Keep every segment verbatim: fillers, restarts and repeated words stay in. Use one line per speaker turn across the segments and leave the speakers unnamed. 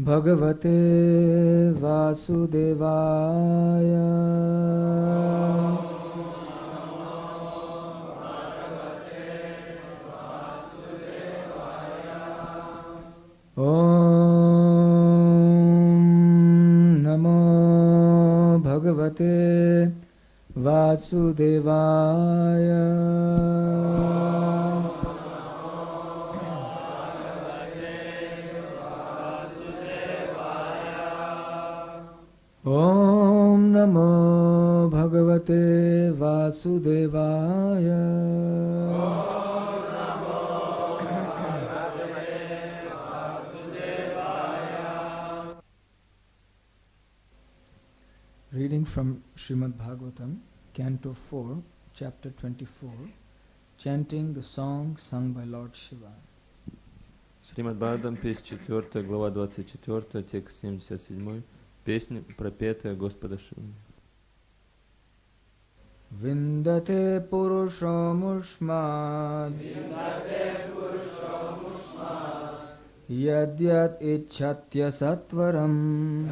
Bhagavate Vasudevaya. Om Namo Bhagavate Vasudevaya. Om Namo Bhagavate Vasudevaya. Reading from Srimad Bhagavatam, Canto four, Chapter twenty-four, chanting the song sung by Lord Shiva.
Шримад Бхагаватам, песня четвёртая, глава двадцать четвёртая, текст семьдесят семь, песня, пропетая Господа Шивы.
Vindate Purushomushmad Yadyat Ichatya Satvaram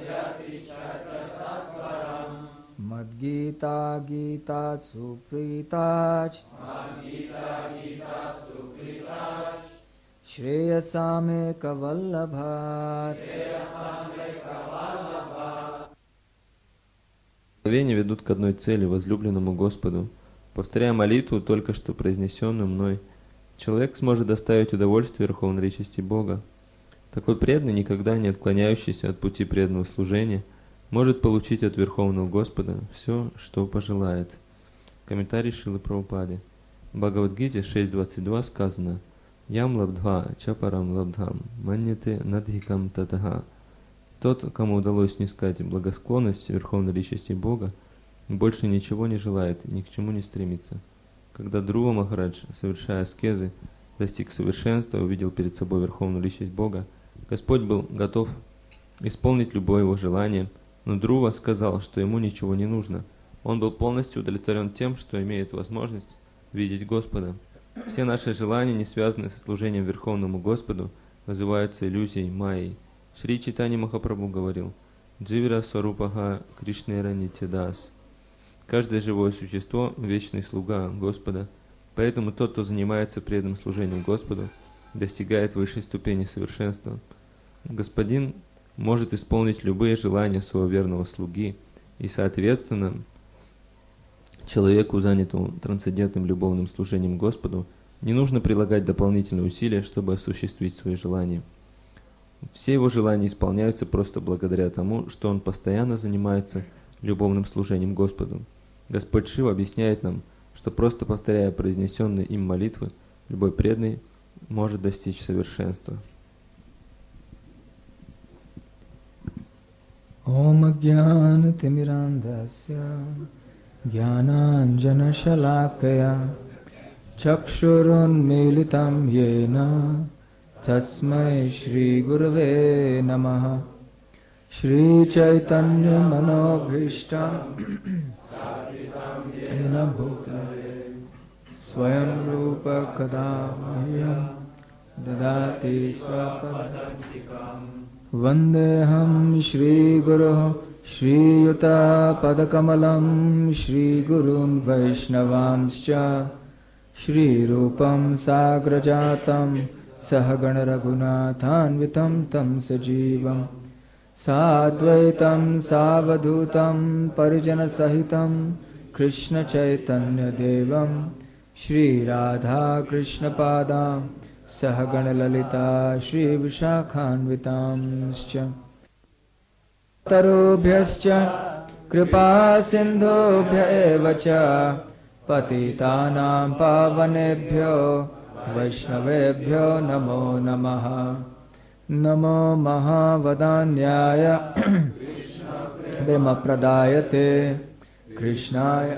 Madgita Gita Supritach Shreyasame Kavallabhat.
Повиновения ведут к одной цели, возлюбленному Господу. Повторяя молитву, только что произнесенную мной, человек сможет доставить удовольствие верховной речи Бога. Такой преданный, никогда не отклоняющийся от пути преданного служения, может получить от Верховного Господа все, что пожелает. Комментарий Шрилы Прабхупады. В Бхагавад-гите шесть двадцать два сказано: «Ям лабдха чапарам лабдхам маньяте надхикам татаха». Тот, кому удалось снискать благосклонность Верховной Личности Бога, больше ничего не желает, ни к чему не стремится. Когда Друва Махарадж, совершая аскезы, достиг совершенства и увидел перед собой Верховную Личность Бога, Господь был готов исполнить любое его желание, но Друва сказал, что ему ничего не нужно. Он был полностью удовлетворен тем, что имеет возможность видеть Господа. Все наши желания, не связанные со служением Верховному Господу, называются иллюзией, майей. Шри Чайтанья Махапрабху говорил: «Дживира сварупаха Кришнера нитядас». Каждое живое существо – вечный слуга Господа, поэтому тот, кто занимается преданным служением Господу, достигает высшей ступени совершенства. Господин может исполнить любые желания своего верного слуги, и, соответственно, человеку, занятому трансцендентным любовным служением Господу, не нужно прилагать дополнительные усилия, чтобы осуществить свои желания. Все его желания исполняются просто благодаря тому, что он постоянно занимается любовным служением Господу. Господь Шива объясняет нам, что просто повторяя произнесенные им молитвы, любой преданный может достичь совершенства.
Om Jnana Timirandasya Jnananjana Shalakaya Chakshurun Militam Yena Tasmai Shri Gurave Namaha. Shri Chaitanya Manobhishtam Ena Bhutale Swayam Rupa Kadamahyam Dadati Swapadantikam Vandeham Shri Guru Shri Yuta Padakamalam Shri Gurun Vaishnavamscha Shri Rupam Sagrajatam Sahagana Raghunathanvitam Tam Sajivam Sadvaitam Savadhutam Parijana Sahitam Krishna Chaitanya Devam Shri Radha Krishna Padam Sahagana Lalita Shri Vishakhanvitamscha Tarubhyascha Kripa Sindhubhya evacha Patitanam Pavanebhyo Vaishnavebhyo Namo Namaha. Namo Mahavadanyaya Brahma Pradayate Krishnaya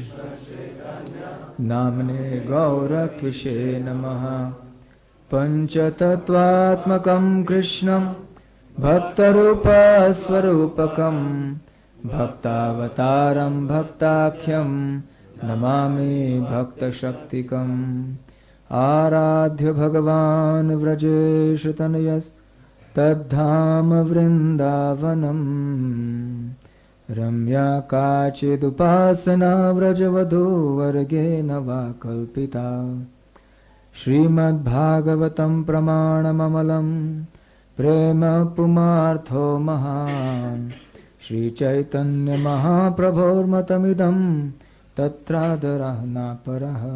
Namne Gauratvishe Namaha. Panchatattvatmakam Krishnam Bhaktarupa Swarupakam Bhaktavataram Bhaktakhyam Namami Bhakta Shaktikam. Aradhya Bhagavan Vrajesh Tanayas Tadhama Vrindavanam Ramya Kachidupasana Vrajavadhu Vargena Vakalpita Srimad Bhagavatam Pramanamamalam Prema Pumartho Mahan Shri Chaitanya Mahaprabhor Matamidam Tatradarahna Paraha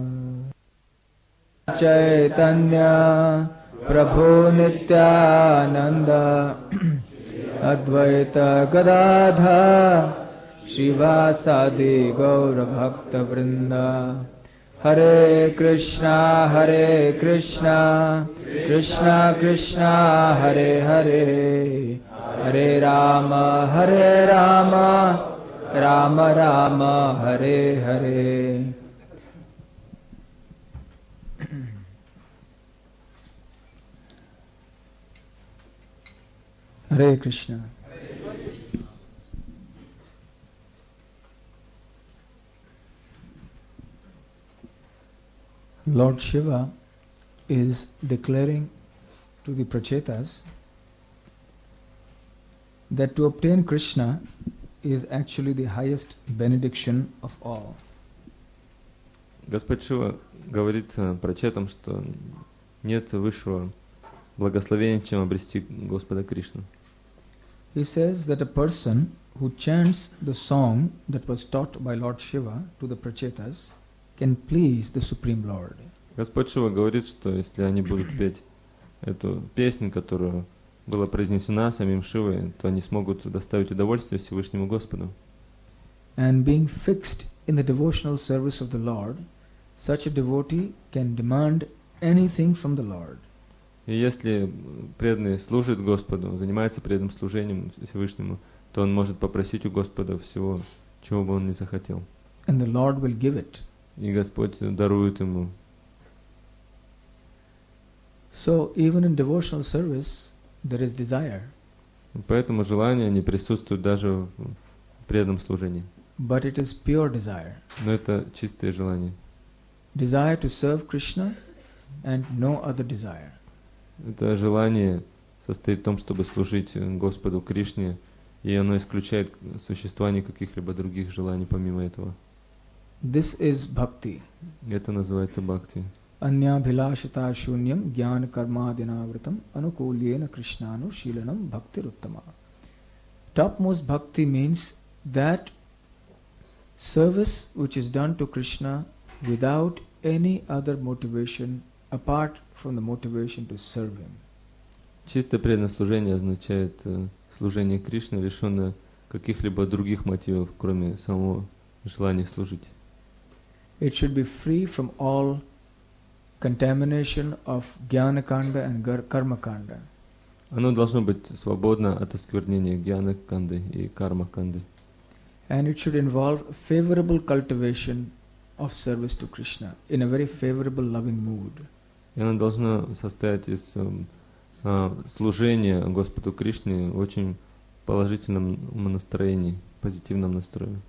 Chaitanya Prabhu Nityananda Advaita Gadadha Shivasadi Gaura Bhakta Vrinda Hare Krishna Hare Krishna Krishna Krishna Hare Hare Hare Rama Hare Rama Rama Rama Hare Hare. Hare Krishna. Lord Shiva is declaring to the Prachetas that to obtain Krishna is actually the highest benediction of all.
Господь Шива говорит прачетам, что нет высшего благословения, чем обрести Господа Кришну.
He says that a person who chants the song that was taught by Lord Shiva to the Prachetas can please the Supreme Lord.
Господь Шива говорит, что если они будут петь эту песню, которая была произнесена самим Шивой, то они смогут доставить удовольствие Всевышнему Господу.
And being fixed in the devotional service of the Lord, such a devotee can demand anything from the Lord.
И если преданный служит Господу, занимается преданным служением Всевышнему, то он может попросить у Господа всего, чего бы он ни захотел.
And the Lord will give it.
И Господь дарует ему.
So even in devotional service, there is desire.
Поэтому желание не присутствует даже в преданном служении.
But it is pure desire.
Но это чистое желание.
Desire to serve Krishna and no other desire.
Это желание состоит в том, чтобы служить Господу Кришне, и оно исключает существование каких-либо других желаний помимо этого.
This is bhakti.
Это называется бхакти.
Anya bhilashita shunyam jnana karmadinavritam anukulyena krishnanu shilanam bhakti ruttama. Topmost bhakti means that service which is done to Krishna without any other motivation apart from the motivation to serve him.
Чистое преданное служение означает э, служение Кришне, лишенное каких-либо других мотивов, кроме самого желания служить.
It should be free from all contamination of jnana kanda and karma kanda.
Оно должно быть свободно от осквернения гьяна канды и карма канды.
And it should involve favorable cultivation of service to Krishna in a very favorable loving mood.
И оно должно состоять из э, э, служения Господу Кришне в очень положительном настроении, позитивном настрое.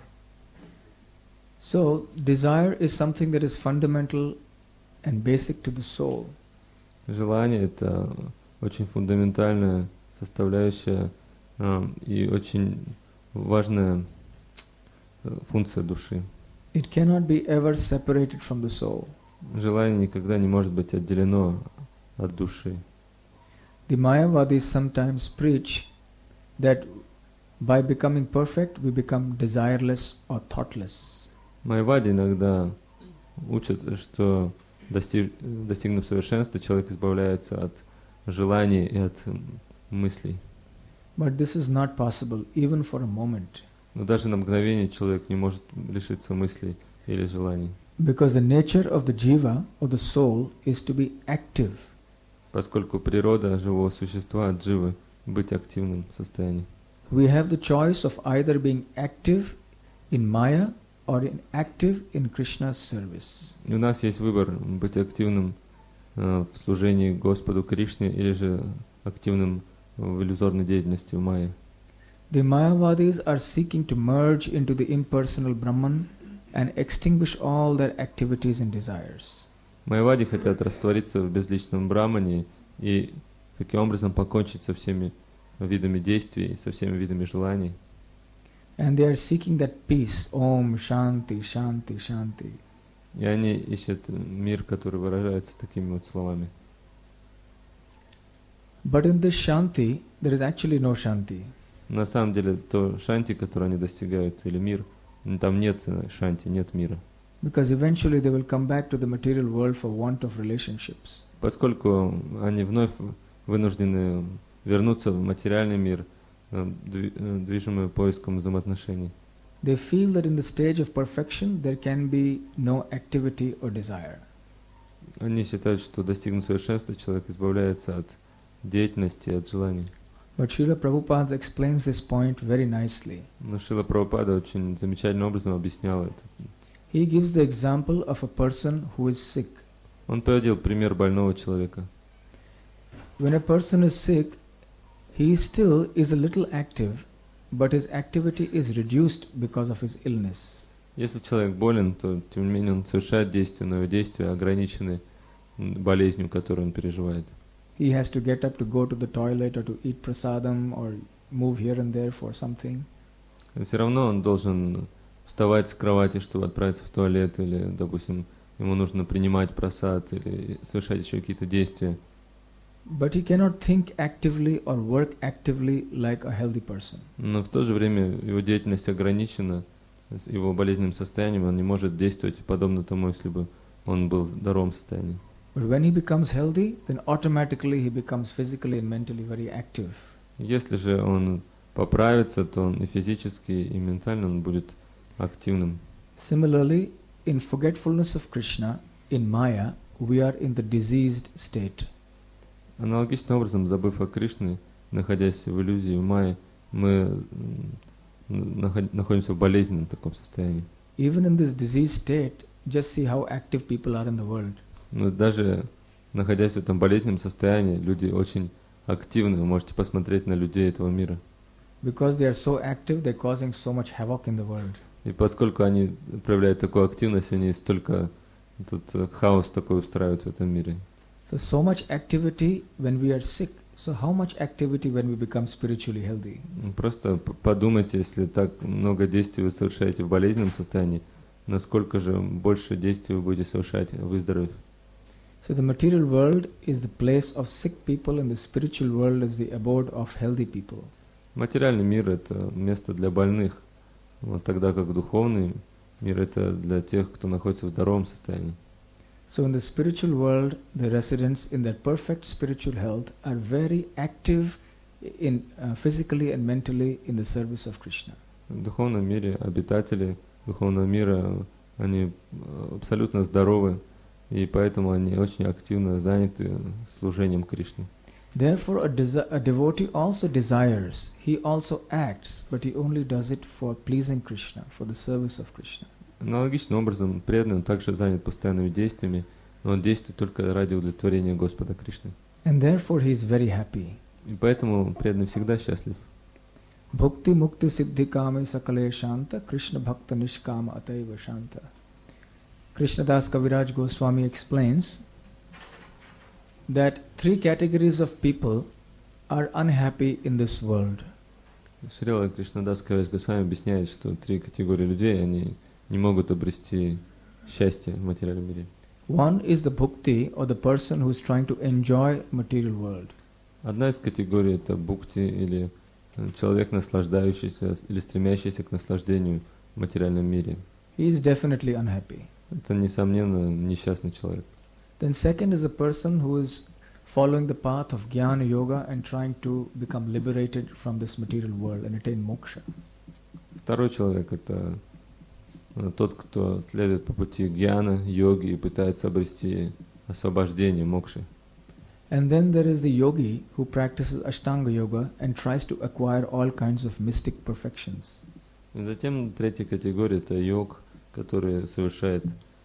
So, desire is something that is fundamental and basic to the soul.
Желание — это очень фундаментальная составляющая э, и очень важная э, функция души.
It cannot be ever separated from the soul.
Желание никогда не может быть отделено от души.
The Mayavadis sometimes preach that by becoming perfect we become desireless or thoughtless.
Майявади иногда учат, что достиг, достигнув совершенства, человек избавляется от желаний и от мыслей.
But this is not possible even for a moment.
Но даже на мгновение человек не может лишиться мыслей или желаний.
Because the nature of the jiva, or the soul, is to be active.
Поскольку природа живого существа, дживы, быть активным в состоянии.
We have the choice of either being active in Maya or in active in Krishna's service.
И у нас есть выбор быть активным э, в служении Господу Кришне или же активным в иллюзорной деятельности в Майе.
The Mayavadis are seeking to merge into the impersonal Brahman and extinguish all their activities and desires.
Майявади хотят раствориться в безличном Брамане и каким образом покончить со всеми видами действий, со всеми видами желаний.
And they are seeking that peace. Om Shanti, Shanti, Shanti.
И они ищут мир, который выражается такими вот словами.
But in this Shanti, there is actually no Shanti.
На самом деле, то шанти, которое они достигают, или мир, там нет шанти, нет мира.
Because eventually they will come back to the material world for want of relationships.
Поскольку они вновь вынуждены вернуться в материальный мир, движимый поиском взаимоотношений.
They feel that in the stage of perfection there can be no activity or desire.
Они считают, что достигнув совершенства, человек избавляется от деятельности, от желаний.
But Srila Prabhupada explains this point very nicely.
Но Шрила Прабхупада очень замечательным образом объяснял это.
He gives the example of a person who is sick.
Он приводил пример больного человека.
When a person is sick, he still is a little active, but his activity is reduced because of his illness.
Если человек болен, то тем не менее он совершает действия, но его действия ограничены болезнью, которую он переживает.
He has to get up to go to the toilet or to eat prasadam or move here and there for something.
Все равно он должен вставать с кровати, чтобы отправиться в туалет, или, допустим, ему нужно принимать прасад или совершать еще какие-то действия.
But he cannot think actively or work actively like a healthy person.
Но в то же время его деятельность ограничена его болезненным состоянием, он не может действовать подобно тому, если бы он был в здоровом состоянии.
But when he becomes healthy, then automatically he becomes physically and mentally very active.
Если же он поправится, то он и физически, и ментально он будет активным.
Similarly, in forgetfulness of Krishna, in Maya, we are in the diseased state.
Аналогичным образом, забыв о Кришне, находясь в иллюзии, в майе, мы находимся в болезненном таком состоянии.
Even in this diseased state, just see how active people are in the world.
Но даже находясь в этом болезненном состоянии, люди очень активны. Вы можете посмотреть на людей этого мира.
Because they are so active, they're causing so much havoc in the world.
И поскольку они проявляют такую активность, они столько тут хаос такой устраивают в этом мире.
So, so much activity when we are sick. So how much activity when we become spiritually healthy?
Просто подумайте, если так много действий вы совершаете в болезненном состоянии, насколько же больше действий вы будете совершать, выздоровев.
So the material world is the place of sick people and the spiritual world is the abode of healthy people.
Материальный мир – это место для больных, вот тогда как духовный мир – это для тех, кто находится в здоровом состоянии.
So in the spiritual world, the residents in their perfect spiritual health are very active in uh, physically and mentally in the service of Krishna.
В духовном мире обитатели духовного мира, они абсолютно здоровы, и поэтому они очень активно заняты служением Кришне.
Therefore, a, desi- a devotee also desires, he also acts, but he only does it for pleasing Krishna, for the service of Krishna.
Аналогичным образом, преданный также занят постоянными действиями, но он действует только ради удовлетворения Господа Кришны.
And therefore, he is very happy.
И поэтому преданный всегда счастлив.
Bhukti mukti siddhi kame sakale shanta, Krishna bhakta nishkama ataiva shanta. Krishnadas Kaviraj Goswami explains that three categories of people are unhappy in this world.
Шрила Кришнадас Кавираж Госвами объясняет, что три категории людей, они не могут обрести счастье в материальном мире.
One is the bhukti, or the person who is trying to enjoy material world.
Одна из категорий это бхукти, или человек, наслаждающийся или стремящийся к наслаждению в материальном мире.
He is definitely unhappy.
Это, несомненно, несчастный человек.
Then second is a person who is following the path of Jnana Yoga and trying to become liberated from this material world and attain moksha.
Второй человек это тот, кто следует по пути гьяна, йоги и пытается обрести освобождение, мокши.
And then there is the yogi who practices Ashtanga Yoga and tries to acquire all kinds of mystic perfections.
И затем третья категория это йог, который совершает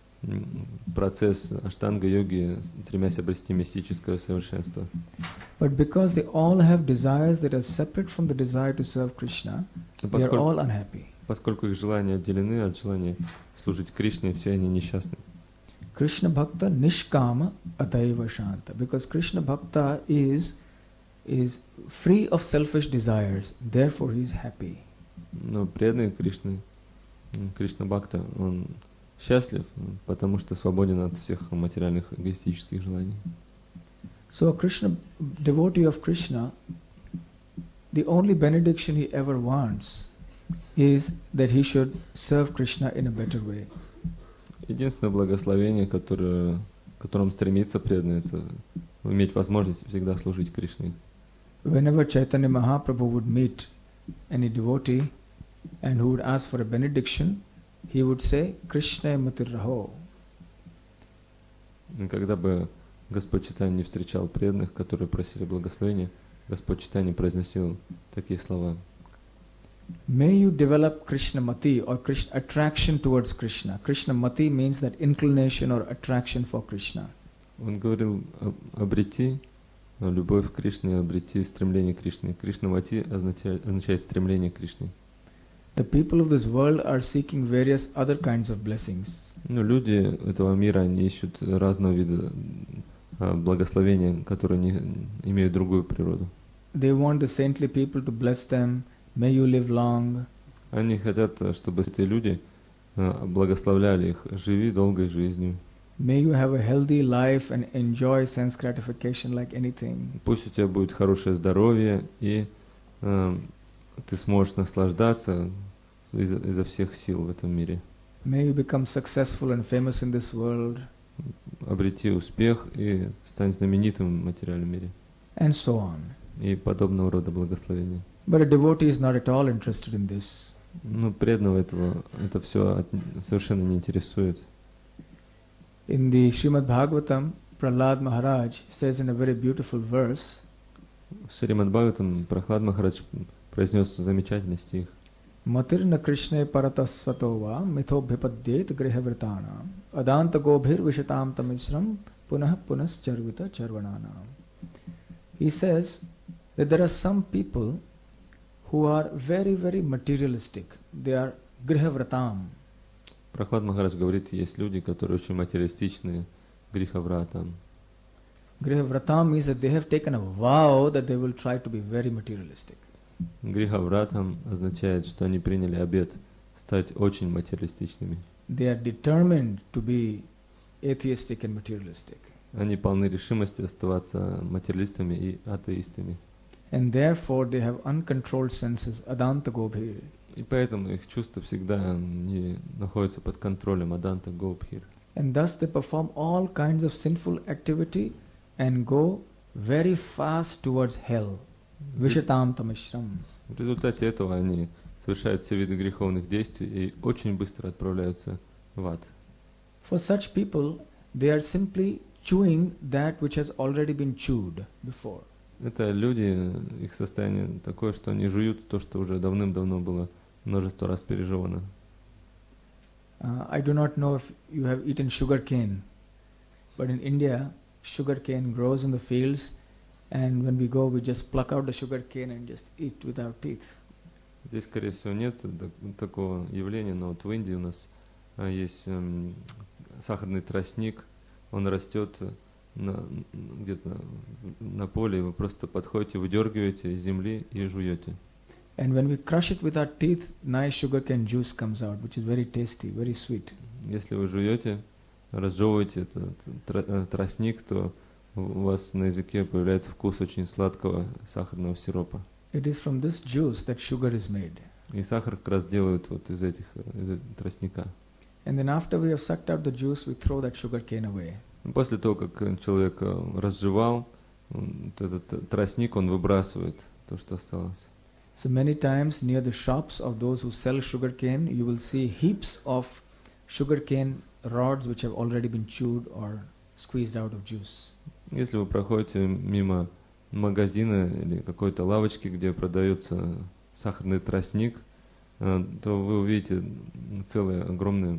процесс аштанга-йоги, стремясь обрести мистическое совершенство.
But because they all have desires that are separate from the desire to serve Krishna, they are all unhappy.
Поскольку их желания отделены от желания служить Кришне, все они несчастны.
Krishna Bhakta Nishkama Ataiva Shanta. Because Krishna Bhakta is is free of selfish desires, therefore he is happy.
Но преданный Кришны, м, Кришна Бхакта, он счастлив, м, потому что свободен от всех материальных эгоистических желаний.
So a Krishna devotee of Krishna, the only benediction he ever wants is that he should serve Krishna in a better way.
Единственное благословение, которое, к которому стремится преданный, это иметь возможность всегда служить Кришне.
Whenever Chaitanya Mahaprabhu would meet any devotee and who would ask for a benediction, he would say, Krishna matir raho.
И когда бы Господь Чайтанья не встречал преданных, которые просили благословения, Господь Чайтанья произносил такие слова.
May you develop Krishna mati or Krishna attraction towards Krishna. Krishna mati means that inclination or attraction for Krishna.
Он говорил, обрети любовь к Кришне, обрети стремление к Кришне. Кришна мати означает, означает стремление к Кришне.
The people of this world are seeking various other kinds of blessings.
Ну, люди этого мира, они ищут разного вида благословения, которые не имеют другую природу.
They want the saintly people to bless them. May you live long.
Они хотят, чтобы эти люди благословляли их, живи долгой жизнью.
May you have a healthy life and enjoy sense gratification like anything.
Пусть у тебя будет хорошее здоровье, и э, ты сможешь наслаждаться изо, изо всех сил в этом мире.
May you become successful and famous in this world.
Обрети успех и стань знаменитым в материальном мире.
And so on.
И подобного рода благословения.
But a devotee is not at all interested in this.
Ну, преданного этого это все от, совершенно не интересует.
In the Srimad Bhagavatam, Prahlad Maharaj says in a very beautiful verse,
В Шримад Бхагаватам Прахлад Махарадж произнес замечательный стих.
Matirna Krishna paratasvatova mitho bhipadyet grihavritana adanta gobhir vishatam tamisram punah punas charvita charvanana. He says that there are some people who are very, very materialistic. They are grihavratam.
Прахлад Махарадж говорит, есть люди, которые очень материалистичные, грихаврата.
Grihavratam means that they have taken a vow that they will try to be very materialistic.
Грихавратам означает, что они приняли обет стать очень материалистичными.
They are determined to be atheistic and materialistic.
Они полны решимости оставаться материалистами и атеистами.
And therefore they have uncontrolled senses, adanta gobhir.
И поэтому их чувства всегда не находятся под контролем аданта гобхир.
And thus they perform all kinds of sinful activity and go very fast towards hell. Vishatam tamishram.
В результате этого они совершают все виды греховных действий и очень быстро отправляются в ад.
For such people, they are simply chewing that which has already been chewed before.
Это люди, их состояние такое, что они жуют то, что уже давным-давно было множество раз пережевано.
Uh, I do not know if you have eaten sugar cane, but in India, sugar cane grows in the fields, and when we go, we just pluck out the sugar cane and just eat with our teeth.
Здесь, скорее всего, нет такого явления, но вот в Индии у нас а, есть эм, сахарный тростник, он растет на, где-то на поле, и вы просто подходите, выдергиваете из земли и жуете.
And when we crush it with our teeth, nice sugarcane juice comes out, which is very tasty, very sweet.
Если вы жуете, разжевываете этот тростник, то у вас на языке появляется вкус очень сладкого сахарного сиропа.
It is from this juice that sugar is made.
И сахар как раз делают вот из этих из тростника.
And then after we have sucked out the juice, we throw that sugarcane away.
После того, как человек разжевал этот тростник, он выбрасывает то, что осталось.
So many times near the shops of those who sell sugarcane, you will see heaps of sugarcane rods which have already been chewed or squeezed out of juice.
Если вы проходите мимо магазина или какой-то лавочки, где продается сахарный тростник, то вы увидите целые огромные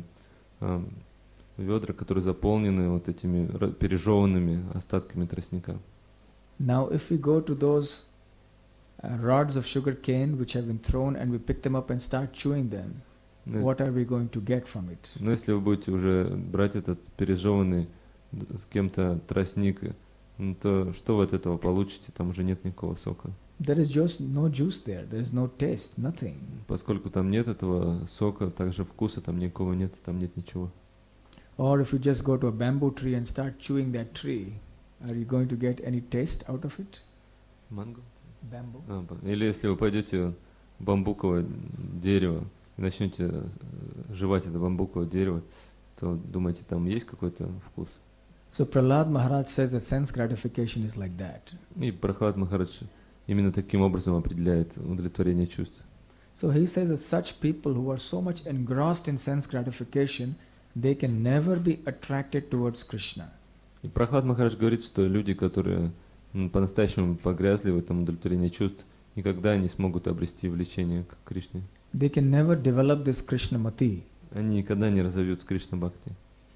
ведра, которые заполнены вот этими пережеванными остатками тростника.
Now, if we go to those uh, rods of sugar cane which have been thrown and we pick them up and start chewing them,
Но,
what are we going to get from it?
но если вы будете уже брать этот пережеванный с кем-то тростник ну, то что вы от этого получите? Там уже нет никакого сока.
There is just no juice there. There is no taste, nothing.
Поскольку там нет этого сока, также вкуса там никакого нет, там нет ничего.
Or if you just go to a bamboo tree and start chewing that tree, are you going to get any taste out of it?
Манго?
Bamboo.
А, ба- или если вы пойдете в бамбуковое дерево и начнете э, жевать это бамбуковое дерево, то думаете, там есть какой-то вкус?
So Prahlad Maharaj says that sense gratification is like that.
И Прахлад Махарадж именно таким образом определяет удовлетворение чувств.
So he says that such people who are so much engrossed in sense gratification, they can never be attracted towards Krishna.
И Прахлад Махарадж говорит, что люди, которые м, по-настоящему погрязли в этом удовлетворении чувств, никогда не смогут обрести влечение к Кришне.
They can never develop this Krishna mati.
Они никогда не разовьют Кришна Бхакти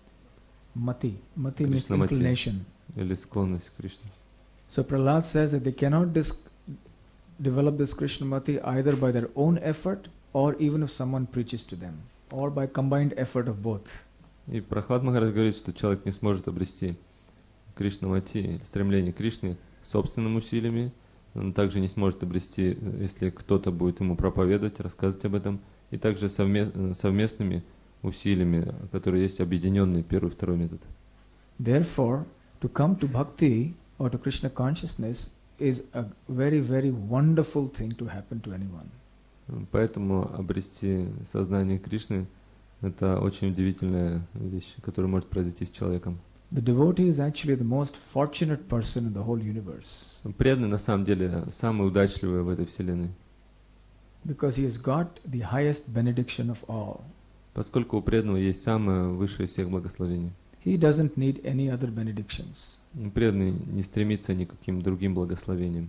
Mati. Mati means
Krishna mati.
inclination.
или склонность к Кришне.
So Prahlad says that they cannot dis- develop this Krishna mati either by their own effort or even if someone preaches to them, or by combined effort of both.
И Прахлад Махарадж говорит, что человек не сможет обрести Кришна Мати, стремление к Кришне собственными усилиями, он также не сможет обрести, если кто-то будет ему проповедовать, рассказывать об этом, и также совме- совместными усилиями, которые есть объединенные первый и второй метод.
Therefore, to come to bhakti or to Krishna consciousness is a very, very wonderful thing to happen to anyone.
Поэтому обрести сознание Кришны – это очень удивительная вещь, которая может произойти с человеком.
The devotee is actually the most fortunate person in the whole universe
Преданный на самом деле самый удачливый в этой вселенной,
because he has got the highest benediction of all.
поскольку у преданного есть самое высшее из всех благословений.
He doesn't need any other benedictions.
Преданный не стремится ни к каким другим благословениям.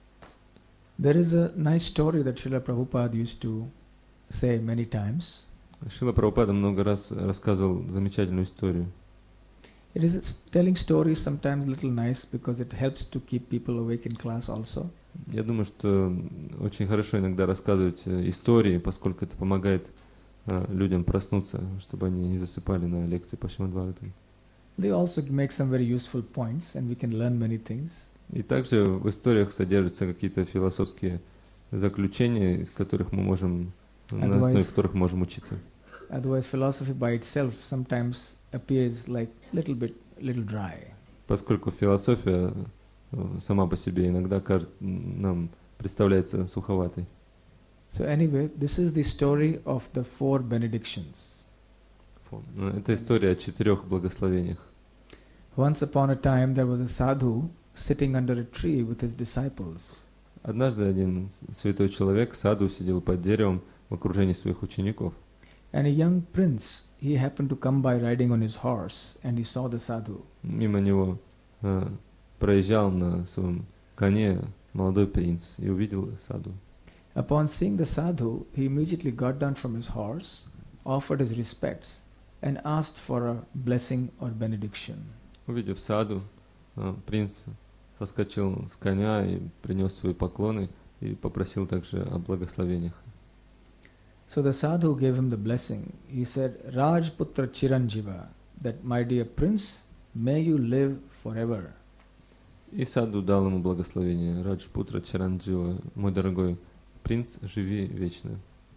There is a nice story that Srila Prabhupada used to say many times.
Шрила Прабхупада много раз рассказывал замечательную историю.
It is telling stories sometimes a little nice because it helps to keep people awake in class also.
Я думаю, что очень хорошо иногда рассказывать э, истории, поскольку это помогает э, людям проснуться, чтобы они не засыпали на лекции по Шримад Бхагаватам.
They also make some very useful points and we can learn many things.
И также в историях содержатся какие-то философские заключения, из которых мы можем, на основе которых мы можем учиться.
Otherwise, philosophy by itself sometimes appears like little bit, little dry.
Поскольку философия э, сама по себе иногда кажется, нам представляется суховатой.
So anyway, this is the story of the four benedictions.
Но это история о четырех благословениях.
Once upon a time, there was a sadhu sitting under a tree with his disciples.
Однажды один святой человек, саду, сидел под деревом в окружении своих учеников.
And a young prince, he happened to come by riding on his horse, and he saw the sadhu.
Мимо него э, проезжал на своем коне молодой принц и увидел саду.
Upon seeing the sadhu, he immediately got down from his horse, offered his respects, and asked for a blessing or benediction.
Увидев саду, э, принц соскочил с коня и принес свои поклоны и попросил также о благословениях.
So the sadhu gave him the blessing. He said, Rajputra Chiranjiva, that my dear prince, may you live forever.
И саду дал ему благословение. Раджпутра Чаранджива, мой дорогой принц, живи вечно.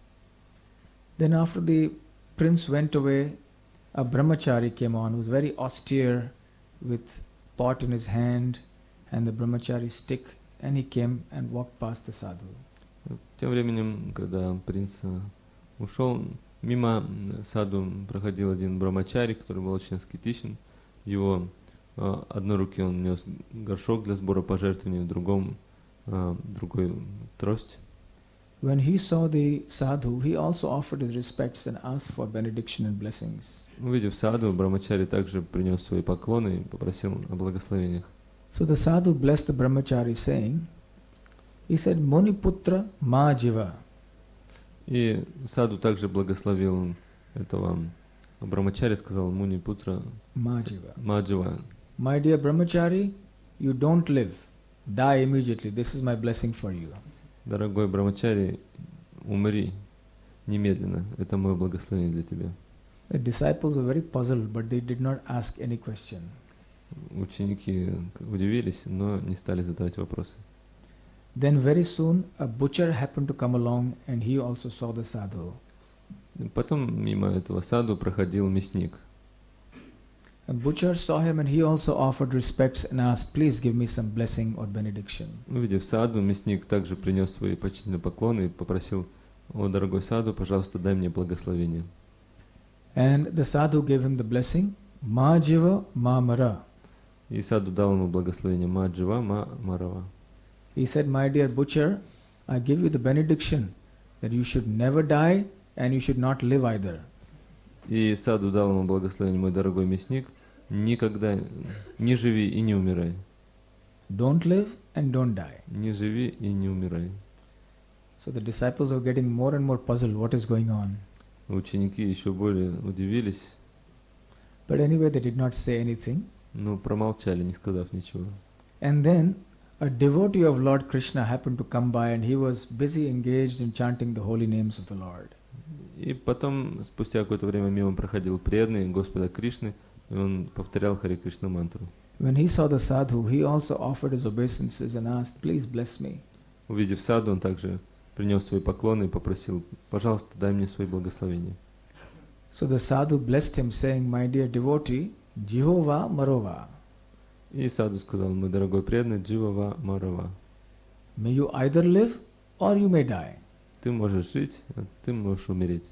Then after the prince went away, a brahmachari came on, who was very austere, with pot in his hand and the brahmachari stick, and he came and walked past the sadhu.
Тем временем, когда принц ушел, мимо саду проходил один брамачари, который был очень аскетичен. В его э, одной руке он нес горшок для сбора пожертвований, в другом э, другой трость.
When he saw the sadhu, he also offered his respects and asked for benediction and blessings.
Увидев саду, брамачари также принес свои поклоны и попросил о благословениях.
So the sadhu blessed the brahmachari, saying, he said, Muniputra ma jiva.
И саду также благословил этого брамачари, сказал Муни Путра
Majiva.
Маджива.
My dear brahmachari, you don't live. Die immediately. This is my blessing for you.
Дорогой брамачари, умри немедленно. Это мое благословение для тебя.
The disciples were very puzzled, but they did not ask any question.
Ученики удивились, но не стали задавать вопросы.
Then very soon a butcher happened to come along and he also saw the sadhu.
Потом мимо этого саду проходил мясник.
A butcher saw him and he also offered respects and asked, please give me some blessing or benediction.
Увидев саду, мясник также принес свои почтительные поклоны и попросил: «О, дорогой саду, пожалуйста, дай мне благословение».
And the sadhu gave him the blessing, Ma jiva ma mara.
И саду дал ему благословение: «Ма джива, ма марава».
He said, my dear butcher, I give you the benediction that you should never die and you should not live either.
И саду дал ему благословение: «Мой дорогой мясник, никогда не живи и не умирай».
Don't live and don't die.
Не живи и не умирай.
So the disciples were getting more and more puzzled what is going on.
Ученики еще более удивились,
But anyway, they did not say anything.
но промолчали, не сказав ничего.
And then a devotee of Lord Krishna happened to come by and he was busy engaged in chanting the holy names of the Lord.
И потом, спустя какое-то время, мимо проходил преданный Господа Кришны, и он повторял Харе Кришна мантру.
When he saw the sadhu, he also offered his obeisances and asked, please bless me.
Увидев саду, он также принес свои поклоны и попросил: «Пожалуйста, дай мне свои благословения».
So the sadhu blessed him, saying, my dear devotee, Jihova Marova,
И саду сказал: «Мой дорогой преданный, Дживава Марава,
may you either live or you may die.
ты можешь жить, а ты можешь умереть».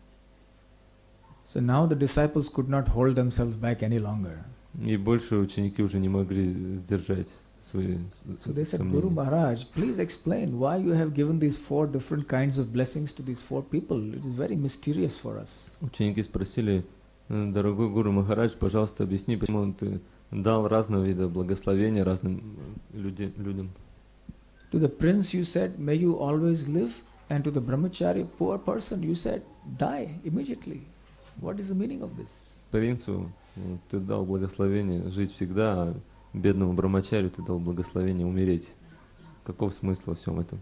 So now the disciples could not hold themselves back any longer.
И больше ученики уже не могли сдержать свои
So they said, Guru Maharaj, please explain why you have given these four different kinds of blessings to these four people. It is very mysterious for us.
Ученики спросили: «Дорогой Гуру Махарадж, пожалуйста, объясни, почему ты дал разного вида благословения разным люди, людям».
To the prince you said, may you always live, and to the brahmachari, poor person, you said, die immediately. What is the meaning of this?
Принцу ты дал благословение жить всегда, а бедному брамачарю ты дал благословение умереть. Каков смысл во всем этом?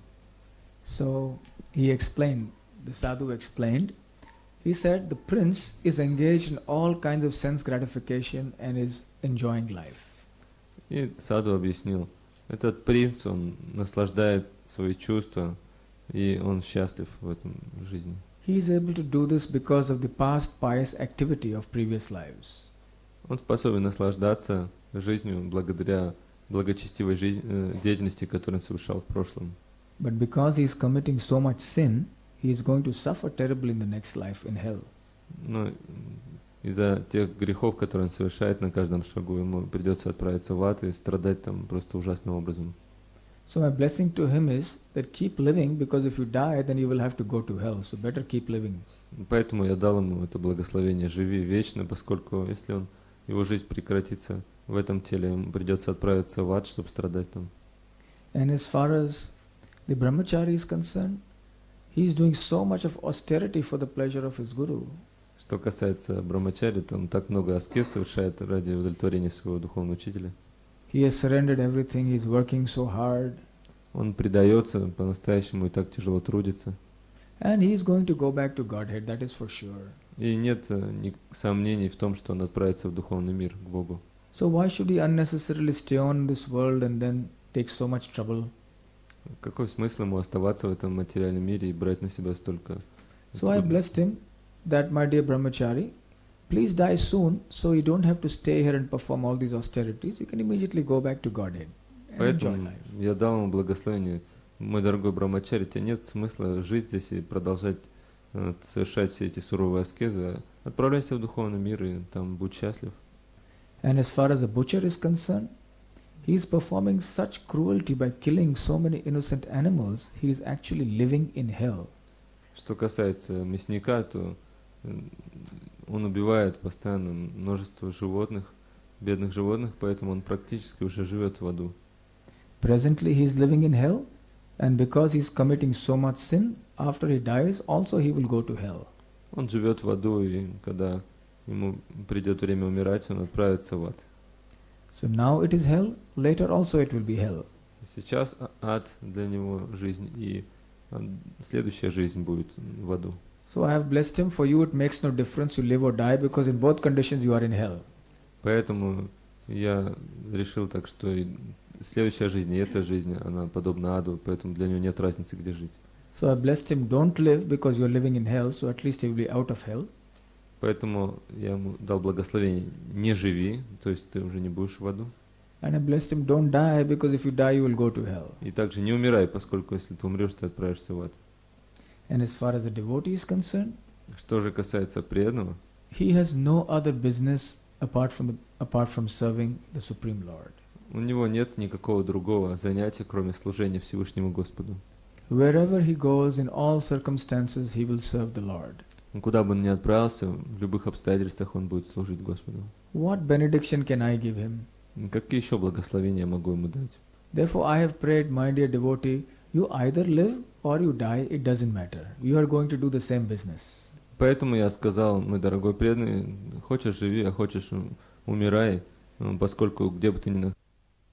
So he explained, the sadhu explained, he said the prince is engaged in all kinds of sense gratification and is enjoying life.
И саду объяснил: этот принц, он наслаждает свои чувства, и он счастлив в этом жизни.
He is able to do this because of the past pious activity of previous lives.
Он способен наслаждаться жизнью благодаря благочестивой жизни, э, деятельности, которую он совершал в прошлом.
But because he is committing so much sin, he is going to suffer terribly in the next life in hell.
Но из-за тех грехов, которые он совершает на каждом шагу, ему придется отправиться в ад и страдать там просто ужасным образом.
So my blessing to him is that keep living, because if you die, then you will have to go to hell. So better keep living.
Поэтому я дал ему это благословение: живи вечно, поскольку если он, его жизнь прекратится в этом теле, ему придется отправиться в ад, чтобы страдать там.
And as far as the brahmachari is concerned, he is doing so much of austerity for the pleasure of his guru.
Что касается брамачари, то он так много аскез совершает ради удовлетворения своего духовного учителя.
He has surrendered everything, he is working so hard.
Он предается по-настоящему и так тяжело трудится.
And he is going to go back to Godhead, that is for sure.
И нет ни сомнений в том, что он отправится в духовный мир, к Богу.
So why should he unnecessarily stay on in this world and then take so much trouble?
Какой смысл ему оставаться в этом материальном мире и брать на себя столько
So I blessed him that, my dear brahmachari, please die soon, so you don't have to stay here and perform all these austerities. You can immediately go back to Godhead and enjoy
Поэтому
life.
я дал ему благословение: мой дорогой брамачари, тебе нет смысла жить здесь и продолжать э, совершать все эти суровые аскезы. Отправляйся в духовный мир и там будь счастлив.
And as far as the butcher is concerned, he is performing such cruelty by killing so many innocent animals, he is actually living in hell.
Что касается мясника, то он убивает постоянно множество животных, бедных животных, поэтому он практически уже живет в аду.
Presently he is living in hell, and because he is committing so much sin, after he dies, also he will go to hell.
Он живет в аду, и когда ему придет время умирать, он отправится в ад.
So now it is hell, later also it will be hell.
Сейчас ад для него жизнь, и следующая жизнь будет в аду.
So I have blessed him. For you it makes no difference you live or die, because in both conditions you are in hell.
Поэтому Я решил так, что и следующая жизнь и эта жизнь, она подобна аду, поэтому для него нет разницы, где жить.
So I blessed him, don't live because you're living in hell, so at least he will be out of hell.
Поэтому я ему дал благословение: не живи, то есть ты уже не будешь в аду.
And I blessed him, don't die because if you die you will go to hell.
И также не умирай, поскольку если ты умрешь, ты отправишься в ад.
And as far as the devotee is concerned,
Что же касается преданного,
he has no other business apart from the, apart from serving the Supreme Lord.
у него нет никакого другого занятия, кроме служения Всевышнему Господу.
Wherever he goes, in all circumstances, he will serve the Lord.
Куда бы он ни отправился, в любых обстоятельствах он будет служить Господу.
What benediction can I give him?
Какие еще благословения я могу ему дать?
Therefore, I have prayed, my dear devotee, you either live or you die, it doesn't matter. You are going to do the same business.
Поэтому я сказал: мой дорогой преданный, хочешь живи, а хочешь умирай, поскольку где бы ты ни находился,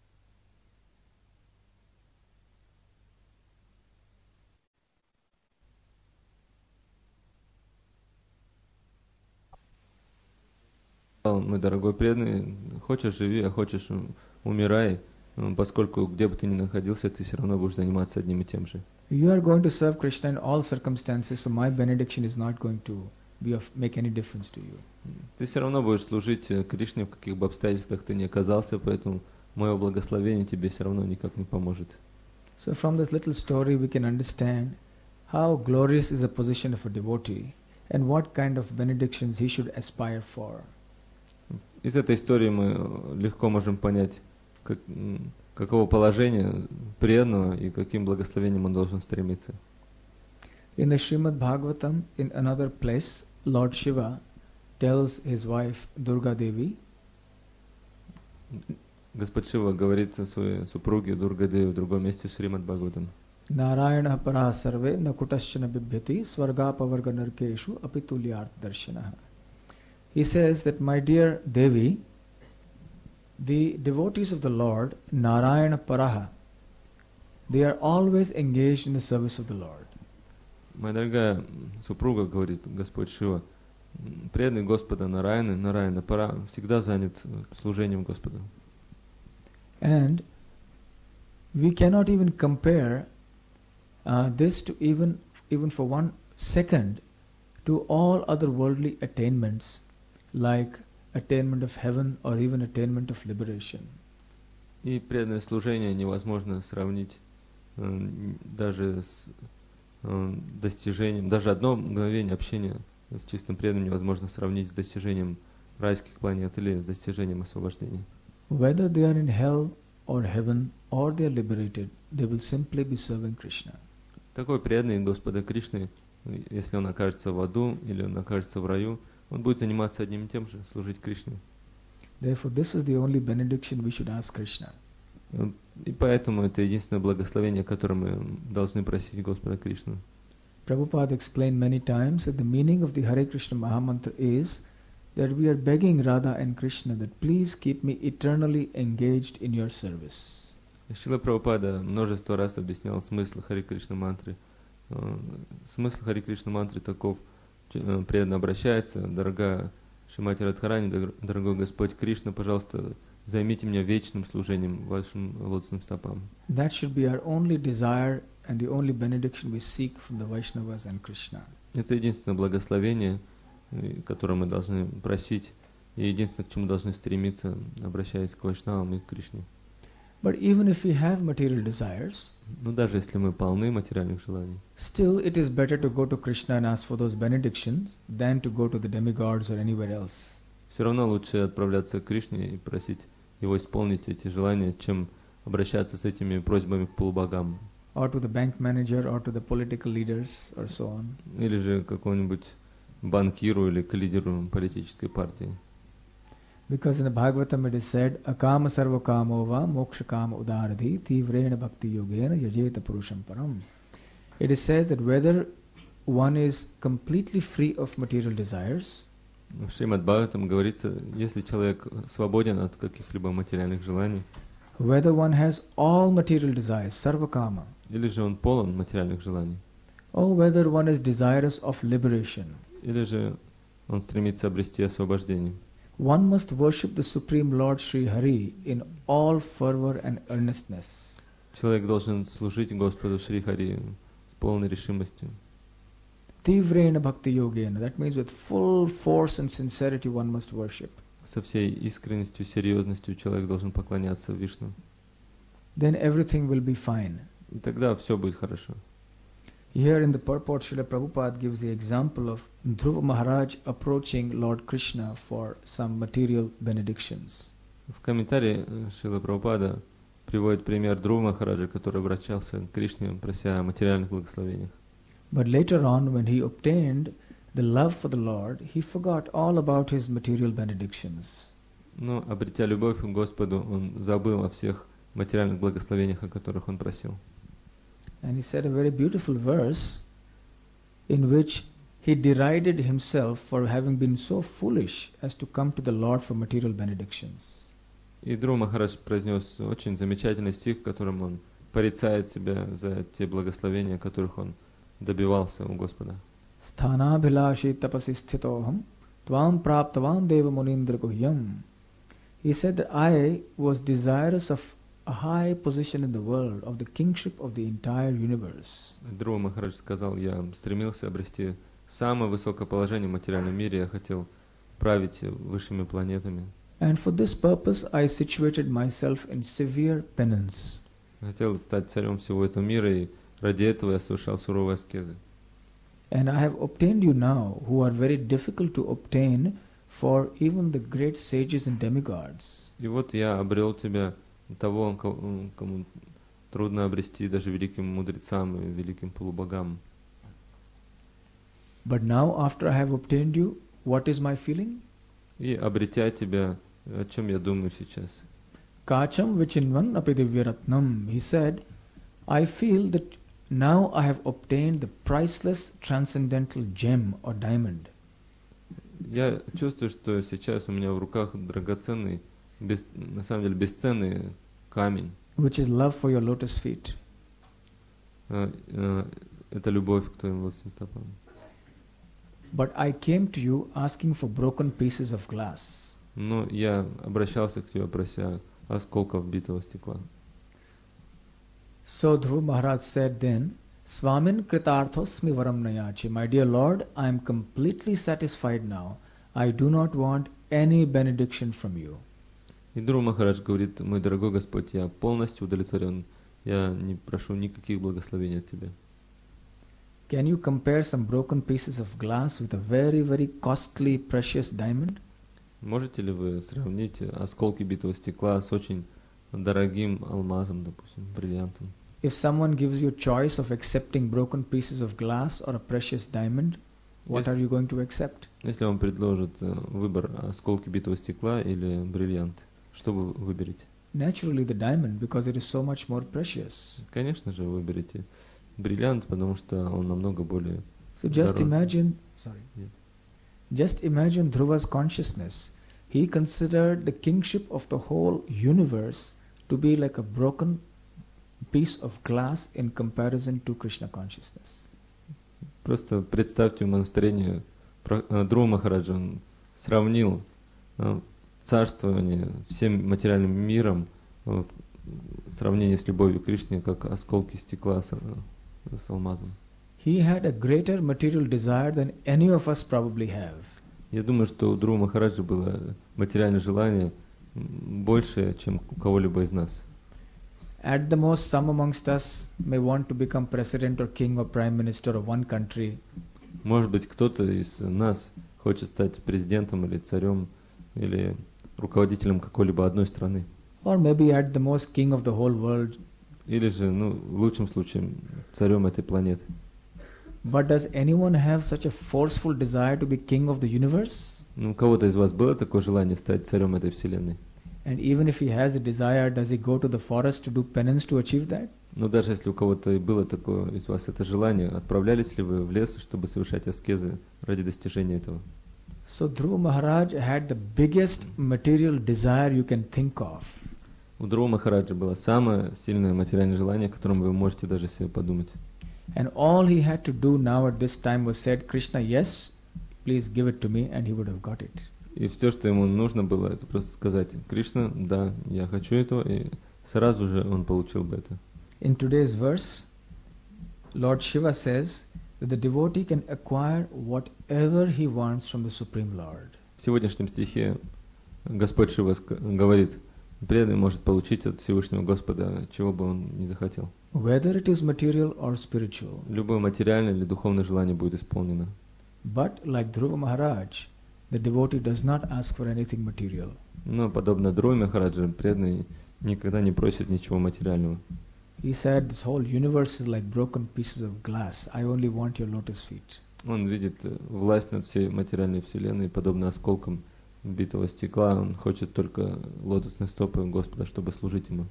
мой дорогой преданный, хочешь живи, а хочешь умирай, поскольку где бы ты ни находился, ты все равно будешь заниматься одним и тем же.
You are going to serve Krishna in all circumstances, so my benediction is not going to be of make any difference to you.
Ты все равно будешь служить Кришне, в каких бы обстоятельствах ты ни оказался, поэтому мое благословение тебе все равно никак не поможет.
So from this little story we can understand how glorious is the position of a devotee and what kind of benedictions he should aspire for.
Из этой истории мы легко можем понять, как, какого положения преданного и каким благословением он должен стремиться.
In the Srimad Bhagavatam, in another place, Lord Shiva tells his wife Durga Devi,
Господь Шива говорит о своей супруге Дургадеве в другом месте Шримад Бхагаватам.
Narayana paraha sarve na kutaschana bibhyati svargapavarga narkeshu apitulyart darshanaha. He says that, my dear Devi, the devotees of the Lord, Narayana paraha, they are always engaged in the service of the Lord.
Моя дорогая супруга, говорит Господь Шива, преданный Господа Нараяны, Нараяна Пара, всегда занят служением Господу.
And we cannot even compare uh, this to even even for one second to all other worldly attainments like attainment of heaven or even attainment of liberation.
И преданное служение невозможно сравнить э, даже с э, достижением, даже одно мгновение общения с чистым преданным невозможно сравнить с достижением райских планет или с достижением освобождения.
Whether they are in hell or heaven or they are liberated, they will simply be serving Krishna.
Такой преданный Господа Кришны, если он окажется в аду или он окажется в раю, он будет заниматься одним и тем же, служить Кришне.
Therefore, this is the only benediction we should ask Krishna.
И поэтому это единственное благословение, которое мы должны просить Господа Кришну.
Prabhupada explained many times that the meaning of the Hare Krishna Mahamantra is that we are begging Radha and Krishna that please keep me eternally engaged in your service.
Шрила Прабхупада множество раз объяснял смысл Харе Кришна мантры. Смысл Харе Кришна мантры таков: преданно обращается: дорогая Шримати Радхарани, дорогой Господь Кришна, пожалуйста, займите меня вечным служением вашим лотосным стопам.
That should be our only desire and the only benediction we seek from the Vaishnavas and Krishna.
Это единственное благословение, которое мы должны просить, и единственное, к чему должны стремиться, обращаясь к Вайшнавам и к Кришне.
But even if we have material desires,
Но даже если мы полны материальных желаний,
still it is better to go to Krishna and ask for those benedictions than to go to the demigods or anywhere else.
все равно лучше отправляться к Кришне и просить его исполнить эти желания, чем обращаться с этими просьбами к полубогам.
Or to the bank manager or to the political leaders or so on.
Или же какому-нибудь банкиру или к лидеру политической партии.
Because in the Bhagavatam it is said, Akama sarva kamo va moksha kama udaradhi tivrena bhakti yogena yajeta purusham param. It is said that whether one is completely free of material desires,
В Шримад Бхагаватам говорится, если человек свободен от каких-либо материальных желаний,
whether one has all material desires, sarva kama,
или же он полон материальных желаний,
or whether one is desirous of liberation,
или же он стремится обрести освобождение.
one must worship the Supreme Lord Sri Hari in all fervor and earnestness.
Человек должен служить Господу Шри Хари с полной решимостью.
Tivrena bhakti yogena. That means with full force and sincerity one must worship.
Со всей искренностью, серьезностью человек должен поклоняться Вишну.
Then everything will be fine.
И тогда все будет хорошо.
Here in the purport, Srila Prabhupada gives the example of Dhruva Maharaj approaching Lord Krishna for some material benedictions.
В комментарии Шрила Прабхупада приводит пример Dhruva Махараджа, который обращался к Кришне, прося о материальных благословениях.
But later on, when he obtained the love for the Lord, he forgot all about his material benedictions.
Но, обретя любовь к Господу, он забыл о всех материальных благословениях, о которых он просил.
And he said a very beautiful verse in which he derided himself for having been so foolish as to come to the Lord for material benedictions.
И Dhruva Махарадж произнес очень замечательный стих, в котором он порицает себя за те благословения, которых он добивался у Господа.
Sthanabhilashi tapasi sthitoham tvam praptavan deva munindra guhyam. He said that I was desirous of a high position in the world, of the kingship of the entire universe.
Dhruva Махарадж сказал, я стремился обрести самое высокое положение в материальном мире, я хотел править высшими планетами.
And for this purpose I situated myself in severe penance.
Хотел стать царем всего этого мира, и ради этого я совершал суровые аскезы.
And I have obtained you now, who are very difficult to obtain for even the great sages and demigods.
И вот я обрел тебя, того, кому трудно обрести даже великим мудрецам и великим полубогам.
But now, after I have obtained you, what is my feeling?
И обретя тебя, о чем я думаю сейчас?
Kacham vichinvan api divyaratnam. He said, I feel that now I have obtained the priceless transcendental gem or diamond.
Я чувствую, что сейчас у меня в руках драгоценный, без, на самом деле бесценный камень.
Which is love for your lotus feet.
Uh, uh, это любовь к твоим лотосным стопам.
But I came to you asking for broken pieces of glass.
Но я обращался к тебе, прося осколков битого стекла.
So Dhruva Maharaj said then, Swamin kritarthosmi varam nayachi. My dear Lord, I am completely satisfied now. I do not want any benediction from you.
И Dhruva Махарадж говорит, мой дорогой Господь, я полностью удовлетворен, я не прошу никаких благословений от тебя.
Can you compare some broken pieces of glass with a very, very costly, precious diamond?
Можете ли вы сравнить осколки битого стекла с очень дорогим алмазом, допустим, бриллиантом?
If someone gives you a choice of accepting broken pieces of glass or a precious diamond, what are you going to accept?
Если вам предложат выбор осколки битого стекла или бриллиант, что вы выберете?
Naturally the diamond, because it is so much more precious.
Конечно же, вы выберете бриллиант, потому что он намного более
So just
дорог.
imagine, sorry,
Yeah.
just imagine Dhruva's consciousness. He considered the kingship of the whole universe to be like a broken piece of glass in comparison to Krishna consciousness.
Просто представьте умонастроение Dhruva Махараджа. Он сравнил царствование всем материальным миром в сравнении с любовью к Кришне, как осколки стекла с, с алмазом.
He had a greater material desire than any of us probably have.
Я думаю, что у Dhruva Махараджа было материальное желание больше, чем у кого-либо из нас.
At the most, some amongst us may want to become president or king or prime minister of one country.
Может быть, кто-то из нас хочет стать президентом или царем, или руководителем какой-либо одной страны.
Or maybe at the most king of the whole world.
Или же, ну, в лучшем случае, царем этой планеты.
But does anyone have such a forceful desire to be king of the universe?
Ну, у кого-то из вас было такое желание стать царем этой вселенной?
And even if he has a desire, does he go to the forest to do penance to achieve that?
Но даже если у кого-то и было такое из вас это желание, отправлялись ли вы в лес, чтобы совершать аскезы ради достижения этого?
So Dhruva Maharaj had the biggest material desire you can think of.
У Dhruva Махараджа было самое сильное материальное желание, о котором вы можете даже себе подумать.
And all he had to do now at this time was said, Krishna, yes, please give it to me, and he would have got it.
И все, что ему нужно было, это просто сказать: Кришна, да, я хочу этого, и сразу же он получил бы это.
In today's verse, Lord Shiva says that the devotee can acquire whatever he wants from the Supreme Lord.
В сегодняшнем стихе Господь Шива ск- говорит: преданный может получить от Всевышнего Господа, чего бы он ни захотел.
Whether it is material or spiritual.
Любое материальное или духовное желание будет исполнено.
But like Dhruva Maharaj, the devotee does not ask for anything material.
Но, подобно Dhruva Махараджа, преданный никогда не просит ничего материального.
He said, this whole universe is like broken pieces of glass. I only want your lotus feet.
Он видит э, власть над всей материальной вселенной, подобно осколкам битого стекла. Он хочет только лотосные стопы Господа, чтобы служить Ему.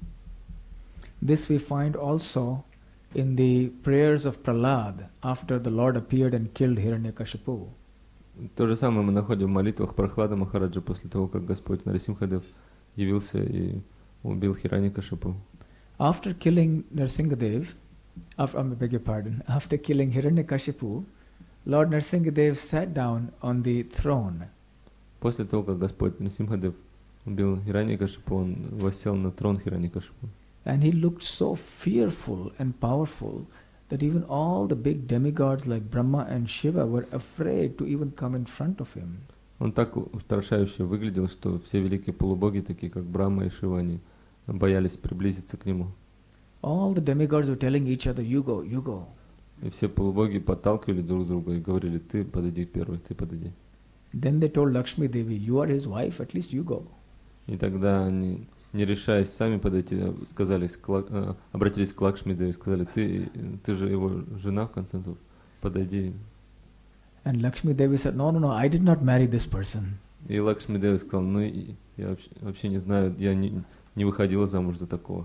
This we find also in the prayers of Prahlad after the Lord appeared and killed Hiranyakashipu.
То же самое мы находим в молитвах Прахлада Махараджа после того, как Господь Нарасимхадев явился и убил Хираньякашипу.
After killing Narsingadev, after, I beg your pardon, after killing Hiranyakashipu, Lord Narsingadev sat down on the throne.
После того, как Господь Нарасимхадев убил Хираньякашипу, он воссел на трон Хираньякашипу.
And he looked so fearful and powerful that even all the big demigods like Brahma and Shiva were afraid to even come in front of him.
Он так устрашающе выглядел, что все великие полубоги, такие как Брахма и Шива, они боялись приблизиться к нему.
All the demigods were telling each other, you go, you go.
И все полубоги подталкивали друг друга и говорили: ты подойди первый, ты подойди.
Then they told Lakshmi Devi, you are his wife, at least you go.
И тогда они, не решаясь сами подойти, сказали, обратились к Лакшми Деве и сказали: ты, ты же его жена, в конце концов, подойди.
And Lakshmi Devi said, no, no, no, I did not marry this person.
И Лакшми Дева сказал: ну, я вообще, вообще не знаю, я не, не выходила замуж за такого.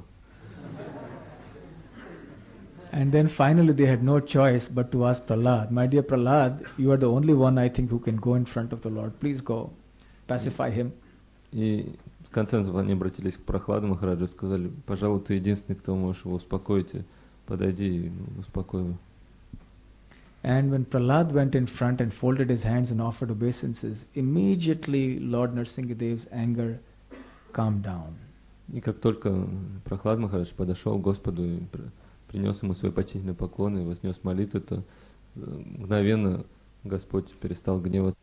And then finally they had no choice but to ask Prahlad, my dear Prahlad, you are the only one I think who can go in front of the Lord. Please go, pacify him.
И в конце концов они обратились к Прахладу Махараджу и сказали: пожалуй, ты единственный, кто можешь его успокоить, подойди и успокой его.
And when Prahlad went in front and folded his hands and offered obeisances, immediately Lord Narsingadev's anger calmed down.
И как только Прахлад Махарадж подошел к Господу и принес ему свои почтительные поклоны и вознес молитву, то мгновенно Господь перестал гневаться.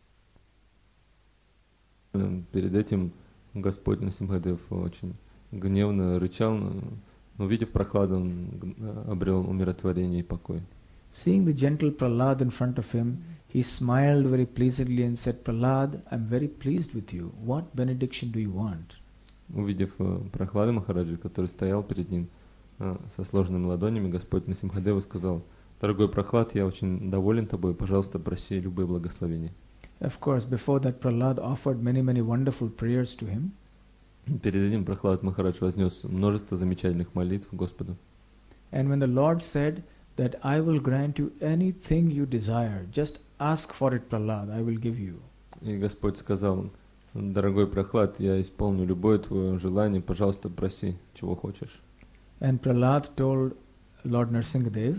Перед этим Господь Нарсимхадев очень гневно рычал, но, увидев Прахладу, он обрел умиротворение и покой.
Seeing the gentle Prahlad in front of him, he smiled very pleasantly and said, Prahlad, I am very pleased with you. What benediction do you want?
Увидев Прахлада Махараджа, который стоял перед ним со сложенными ладонями, Господь Нарсимхадева сказал: дорогой Прахлад, я очень доволен тобой, пожалуйста, проси любые благословения.
Of course, before that Prahlad offered many, many wonderful prayers to him.
Перед этим Прахлад Махарадж вознес множество замечательных молитв Господу.
And when the Lord said that I will grant you anything you desire, just ask for it, Prahlad, I will give you.
И Господь сказал: дорогой Прахлад, я исполню любое твое желание, пожалуйста, проси, чего хочешь.
And Prahlad told Lord Narsingadev,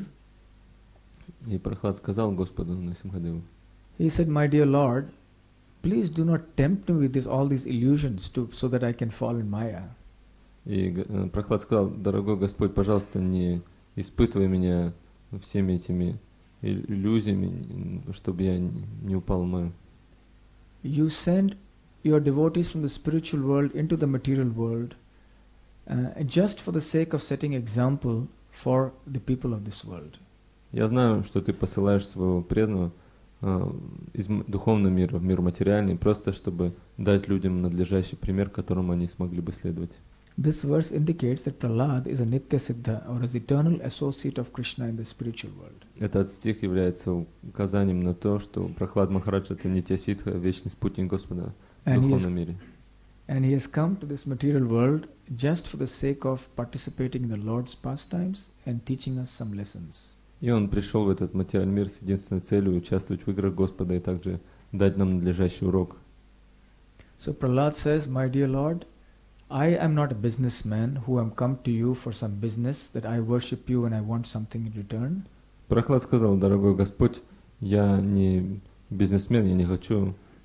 и Прахлад сказал Господу Нарсимхадеву,
he said, my dear Lord, please do not tempt me with this, all these illusions to, so that I can fall in Maya.
И Прахлад сказал: дорогой Господь, пожалуйста, не испытывай меня всеми этими иллюзиями, чтобы я не упал в Майю.
You send your devotees from the spiritual world into the material world uh, just for the sake of setting example for the people of this world.
Я знаю, что ты посылаешь своего преданного uh, из духовного мира в мир материальный, просто чтобы дать людям надлежащий пример, которому они смогли бы следовать.
This verse indicates that Prahlad is a Nitya Siddha, or an eternal associate of Krishna in the spiritual world.
Этот стих является указанием на то, что Прахлад Махарадж — это Нитья Сидха, вечный спутник Господа в духовном мире.
And he has come to this material world just for the sake of participating in the Lord's pastimes and teaching us some lessons.
И он пришел в этот материальный мир с единственной целью участвовать в играх Господа и также дать нам надлежащий урок.
So Prahlad says, my dear Lord, I am not a businessman who am come to you for some business, that I worship you and I want something in return.
Прахлад сказал: дорогой Господь, я не бизнесмен, я не хочу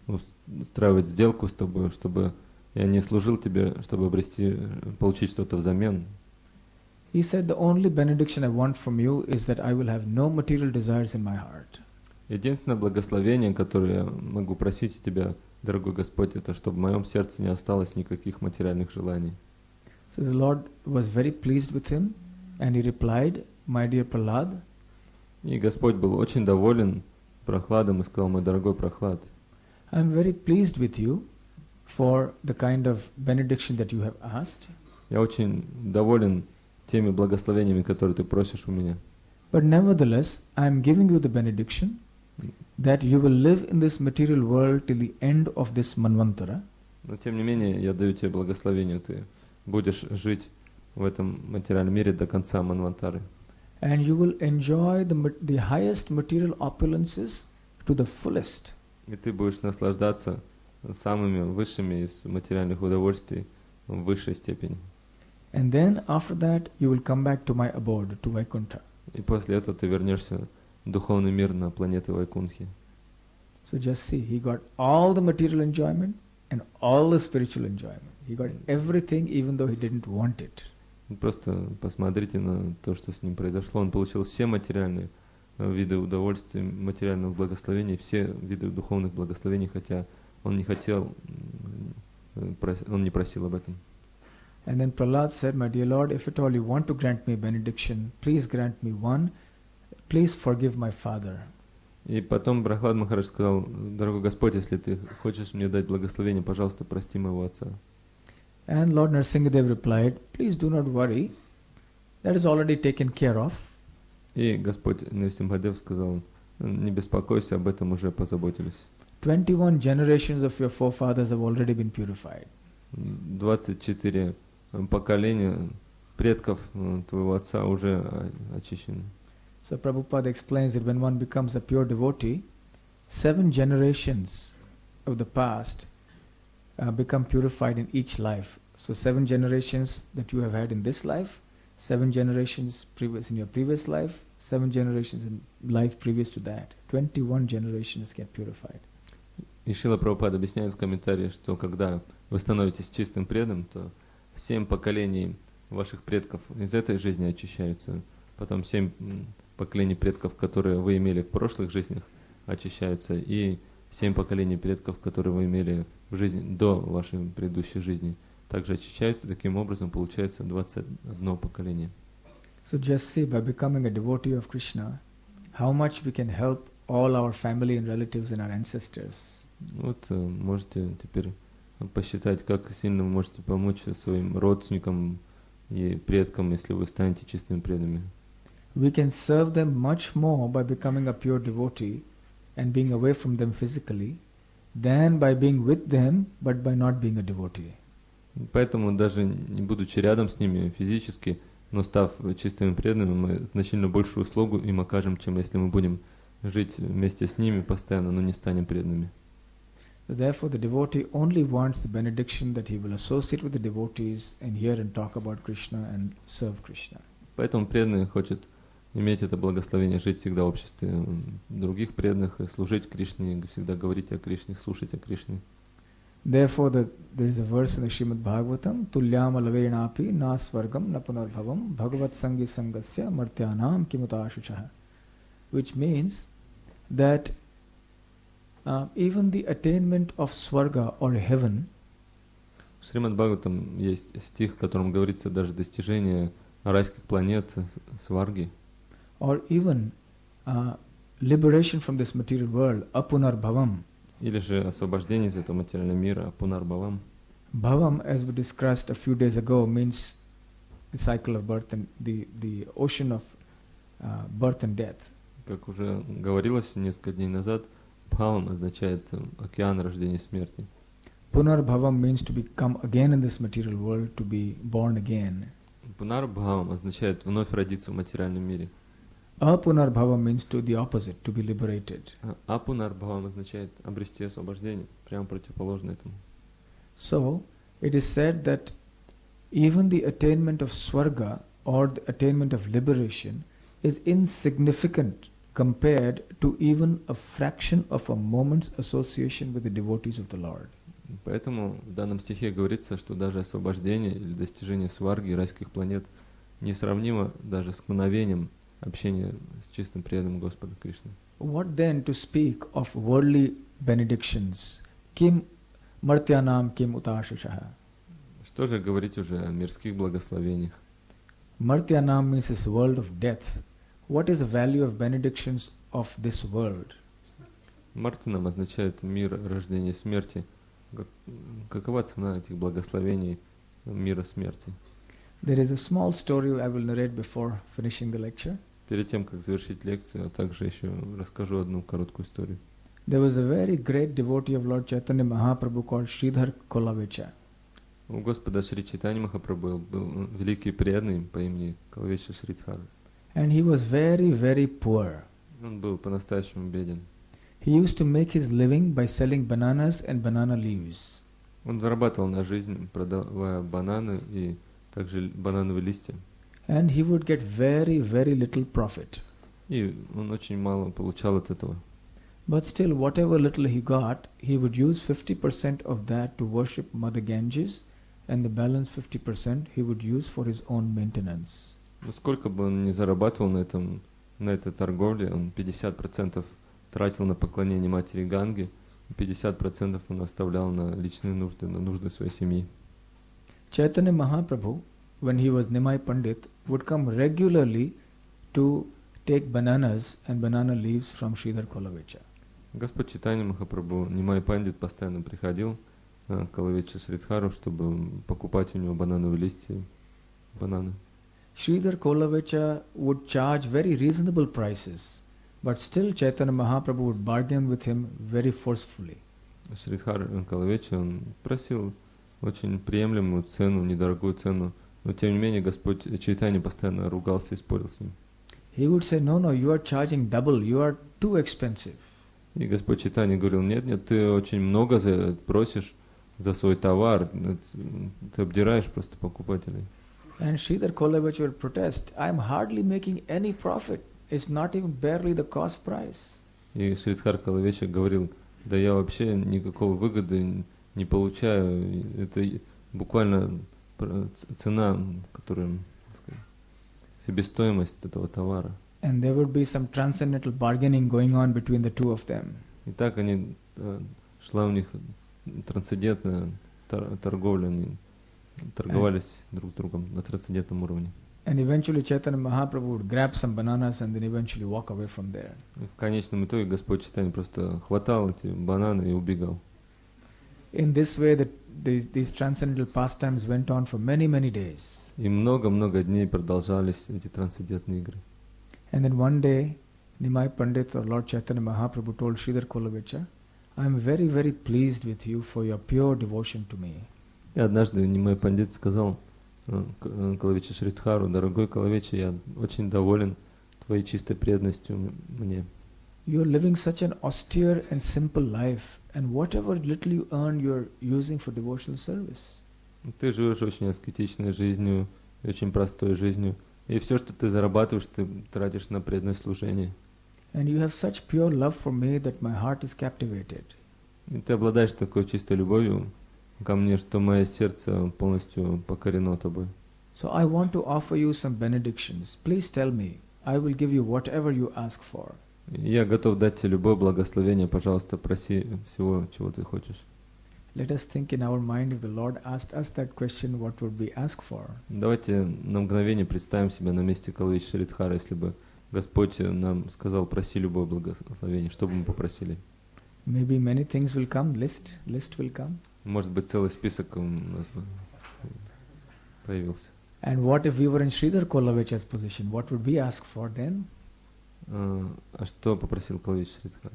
устраивать сделку с тобой, чтобы я не служил тебе, чтобы обрести, получить что-то взамен.
He said, the only benediction I want from you is that I will have no material desires in my heart.
Единственное благословение, которое я могу просить у тебя, дорогой Господь, это чтобы в моем сердце не осталось никаких материальных желаний.
So the Lord was very pleased with him, and he replied, my dear Prahlad,
И Господь был очень доволен Прохладом и сказал: мой дорогой Прохлад,
I am very pleased with you for the kind of benediction that you have asked.
я очень доволен теми благословениями, которые ты просишь у меня.
But nevertheless, I am giving you the benediction that you will live in this material world till the end of this manvantara.
Но тем не менее, я даю тебе благословение, ты будешь жить в этом материальном мире до конца манвантары.
And you will enjoy the, ma- the highest material opulences to the fullest.
И ты будешь наслаждаться самыми высшими из материальных удовольствий в высшей степени.
And then after that, you will come back to my abode, to Vaikuntha.
И после этого ты вернешься в духовный мир на планету Вайкунтхи.
So just see, he got all the material enjoyment and all the spiritual enjoyment. He got everything even though he didn't want it.
Просто посмотрите на то, что с ним произошло. Он получил все материальные виды удовольствия, материального благословения, все виды духовных благословений, хотя он не хотел, он не просил об этом.
And then Prahlad said, my dear Lord, if at all you want to grant me benediction, please grant me one. Please forgive my father.
И потом Прохлад Махарадж сказал: дорогой Господь, если ты хочешь мне дать благословение, пожалуйста, прости моего отца.
And Lord Nrsingadev replied, please do not worry, that is already taken care of.
И Господь Нрсимхадев сказал: не беспокойся, об этом уже позаботились.
twenty-one generations of your forefathers have already been purified.
двадцать четыре поколения предков твоего отца уже очищены.
So Prabhupada explains that when one becomes a pure devotee, seven generations of the past uh, become purified in each life. So seven generations that you have had in this life, seven generations previous in your previous life, seven generations in life previous to that. twenty-one generations get purified.
И Шрила Прабхупада объясняет в комментарии, что когда вы становитесь чистым преданным, то семь поколений ваших предков из этой жизни очищаются, потом семь поколений предков, которые вы имели в прошлых жизнях, очищаются, и семь поколений предков, которые вы имели в жизни до вашей предыдущей жизни, также очищаются. Таким образом получается двадцать одно поколение.
So just see, by becoming a devotee of Krishna, how much we can help all our family and relatives and our ancestors.
Вот э, можете теперь посчитать, как сильно вы можете помочь своим родственникам и предкам, если вы станете чистыми преданными.
We can serve them much more by becoming a pure devotee and being away from them physically than by being with them but by not being a devotee.
Поэтому даже не будучи рядом с ними физически, но став чистыми преданными, мы значительно большую услугу им окажем, чем если мы будем жить вместе с ними постоянно, но не станем преданными.
Therefore, the devotee only wants the benediction that he will associate with the devotees and hear and talk about Krishna and serve Krishna.
Поэтому преданный хочет иметь это благословение, жить всегда в обществе других преданных, и служить Кришне, всегда говорить о Кришне, слушать о Кришне.
Therefore, the, there is a verse in the Srimad Bhagavatam, Tulyam alavenapi na svargam na punarbhavam bhagavat sangi sangasya martyanam kimutashuchaha, which means that uh, even the attainment of Swarga or heaven,
В Шримад Бхагаватам есть стих, в котором говорится даже достижение райских планет, сварги,
or even uh, liberation from this material world, apunarbhavam.
или же освобождение из этого материального мира, пунарбхавам.
Bhavam, as we discussed a few days ago, means the cycle of birth and the, the ocean of uh, birth and death.
Как уже говорилось несколько дней назад, бхавам означает океан рождения и смерти.
Punarbhavam means to become again in this material world, to be born again.
Пунарбхавам означает вновь родиться в материальном мире.
Apunarbhavam means to the opposite, to be liberated.
А пунарбхавам означает обрести освобождение, прямо противоположно этому.
So, it is said that even the attainment of Swarga or the attainment of liberation is insignificant compared to even a fraction of a moment's association with the devotees of the Lord.
Поэтому в данном стихе говорится, что даже освобождение или достижение сварги райских планет несравнимо даже с мгновением общения с чистым преданным Господа Кришны.
What then to speak of worldly benedictions? Kim martyanam kim utashashaha.
Что же говорить уже о мирских благословениях?
Martyanam means this world of death. What is the value of benedictions of this world?
Мартинам означает мир рождения и смерти. Как- Какова цена этих благословений мира смерти?
There is a small story I will narrate before finishing the lecture.
Перед тем, как завершить лекцию, а также еще расскажу одну короткую историю.
There was a very great devotee of Lord Chaitanya Mahaprabhu called Sridhar Kolavecha.
У Господа Шри Чайтаньи Махапрабху был великий преданный по имени Калавеча Шридхар.
And he was very, very poor.
Он был по-настоящему беден.
He used to make his living by selling bananas and banana leaves.
Он зарабатывал на жизнь, продавая бананы и также банановые листья.
And he would get very, very little profit.
И он очень мало получал от этого.
But still, whatever little he got, he would use fifty percent of that to worship Mother Ganges, and the balance fifty percent he would use for his own maintenance.
Но сколько бы он ни зарабатывал на этом, на этой торговле, он пятьдесят процентов тратил на поклонение матери Ганги, и пятьдесят процентов он оставлял на личные нужды, на нужды своей семьи.
Chaitanya Mahaprabhu, when he was Nimai Pandit, would come regularly to take bananas and banana leaves from Sridhar Kolavecha.
Господь Чайтанья Махапрабху, Нимай Пандит, постоянно приходил э, к Калавече Шридхару, чтобы покупать у него банановые листья, бананы.
Sridhar Kolavecha would charge very reasonable prices, but still Chaitanya Mahaprabhu would bargain with him very forcefully.
Шридхар Калавече, он просил очень приемлемую цену, недорогую цену, но тем не менее Господь Чайтанья постоянно ругался и спорил с ним.
He would say, no, no, you are charging double, you are too expensive.
И Господь Чайтанья говорил, нет, нет, ты очень много за, просишь за свой товар, ты обдираешь просто покупателей.
And Sridhar Kolavecha would protest, I am hardly making any profit, it's not even barely the cost price.
И Шридхар Калавече говорил, да я вообще никакой выгоды не получаю, это буквально цена, которая, так сказать, себестоимость этого товара.
And there would be some transcendental bargaining going on between the two of them.
И так они, шла у них трансцендентная торговля, они торговались друг с другом на трансцендентном уровне.
And eventually Chaitanya Mahaprabhu would grab some bananas and then eventually walk away from there.
И в конечном итоге Господь Чайтанья просто хватал эти бананы и убегал.
In this way, that these, these transcendental pastimes went on for many, many days.
И много-много дней продолжались эти трансцендентные игры.
And then one day, Nimai Pandit or Lord Chaitanya Mahaprabhu told Sridhar Kolavecha, I am very, very pleased with you for your pure devotion to me.
И однажды Нимай Пандит сказал Калавече Шридхару, дорогой Калавече, я очень доволен твоей чистой преданностью мне.
You are living such an austere and simple life, and whatever little you earn, you are using for devotional service.
Ты живешь очень аскетичной жизнью, очень простой жизнью, и все, что ты зарабатываешь, ты тратишь на преданное служение.
And you have such pure love for me that my heart is captivated.
И ты обладаешь такой чистой любовью ко мне, что мое сердце полностью покорено тобой.
So I want to offer you some benedictions. Please tell me. I will give you whatever you ask for.
Я готов дать тебе любое благословение, пожалуйста, проси всего, чего ты хочешь.
Let us think in our mind, if the Lord asked us that question, what would we ask for?
Давайте на мгновение представим себя на месте Калавече Шридхара, если бы Господь нам сказал, проси любое благословение, что бы мы попросили?
Maybe many things will come, list, list will come.
Может быть, целый список у нас бы появился.
And what if we were in Sridhar Kolavecha's position? What would we ask for then?
А, а что попросил Калавече Шридхара?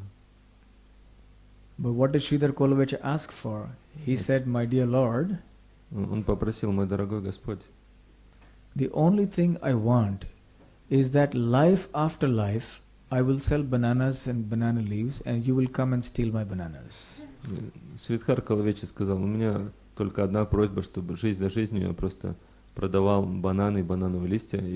But what did Sridhar Kolavecha ask for? He said, my dear Lord,
Он попросил, мой дорогой Господь,
the only thing I want is that life after life, I will sell bananas and banana leaves, and you will come and steal my bananas.
Шридхар Калавече сказал, у меня только одна просьба, чтобы жизнь за жизнью я просто продавал бананы и банановые листья, и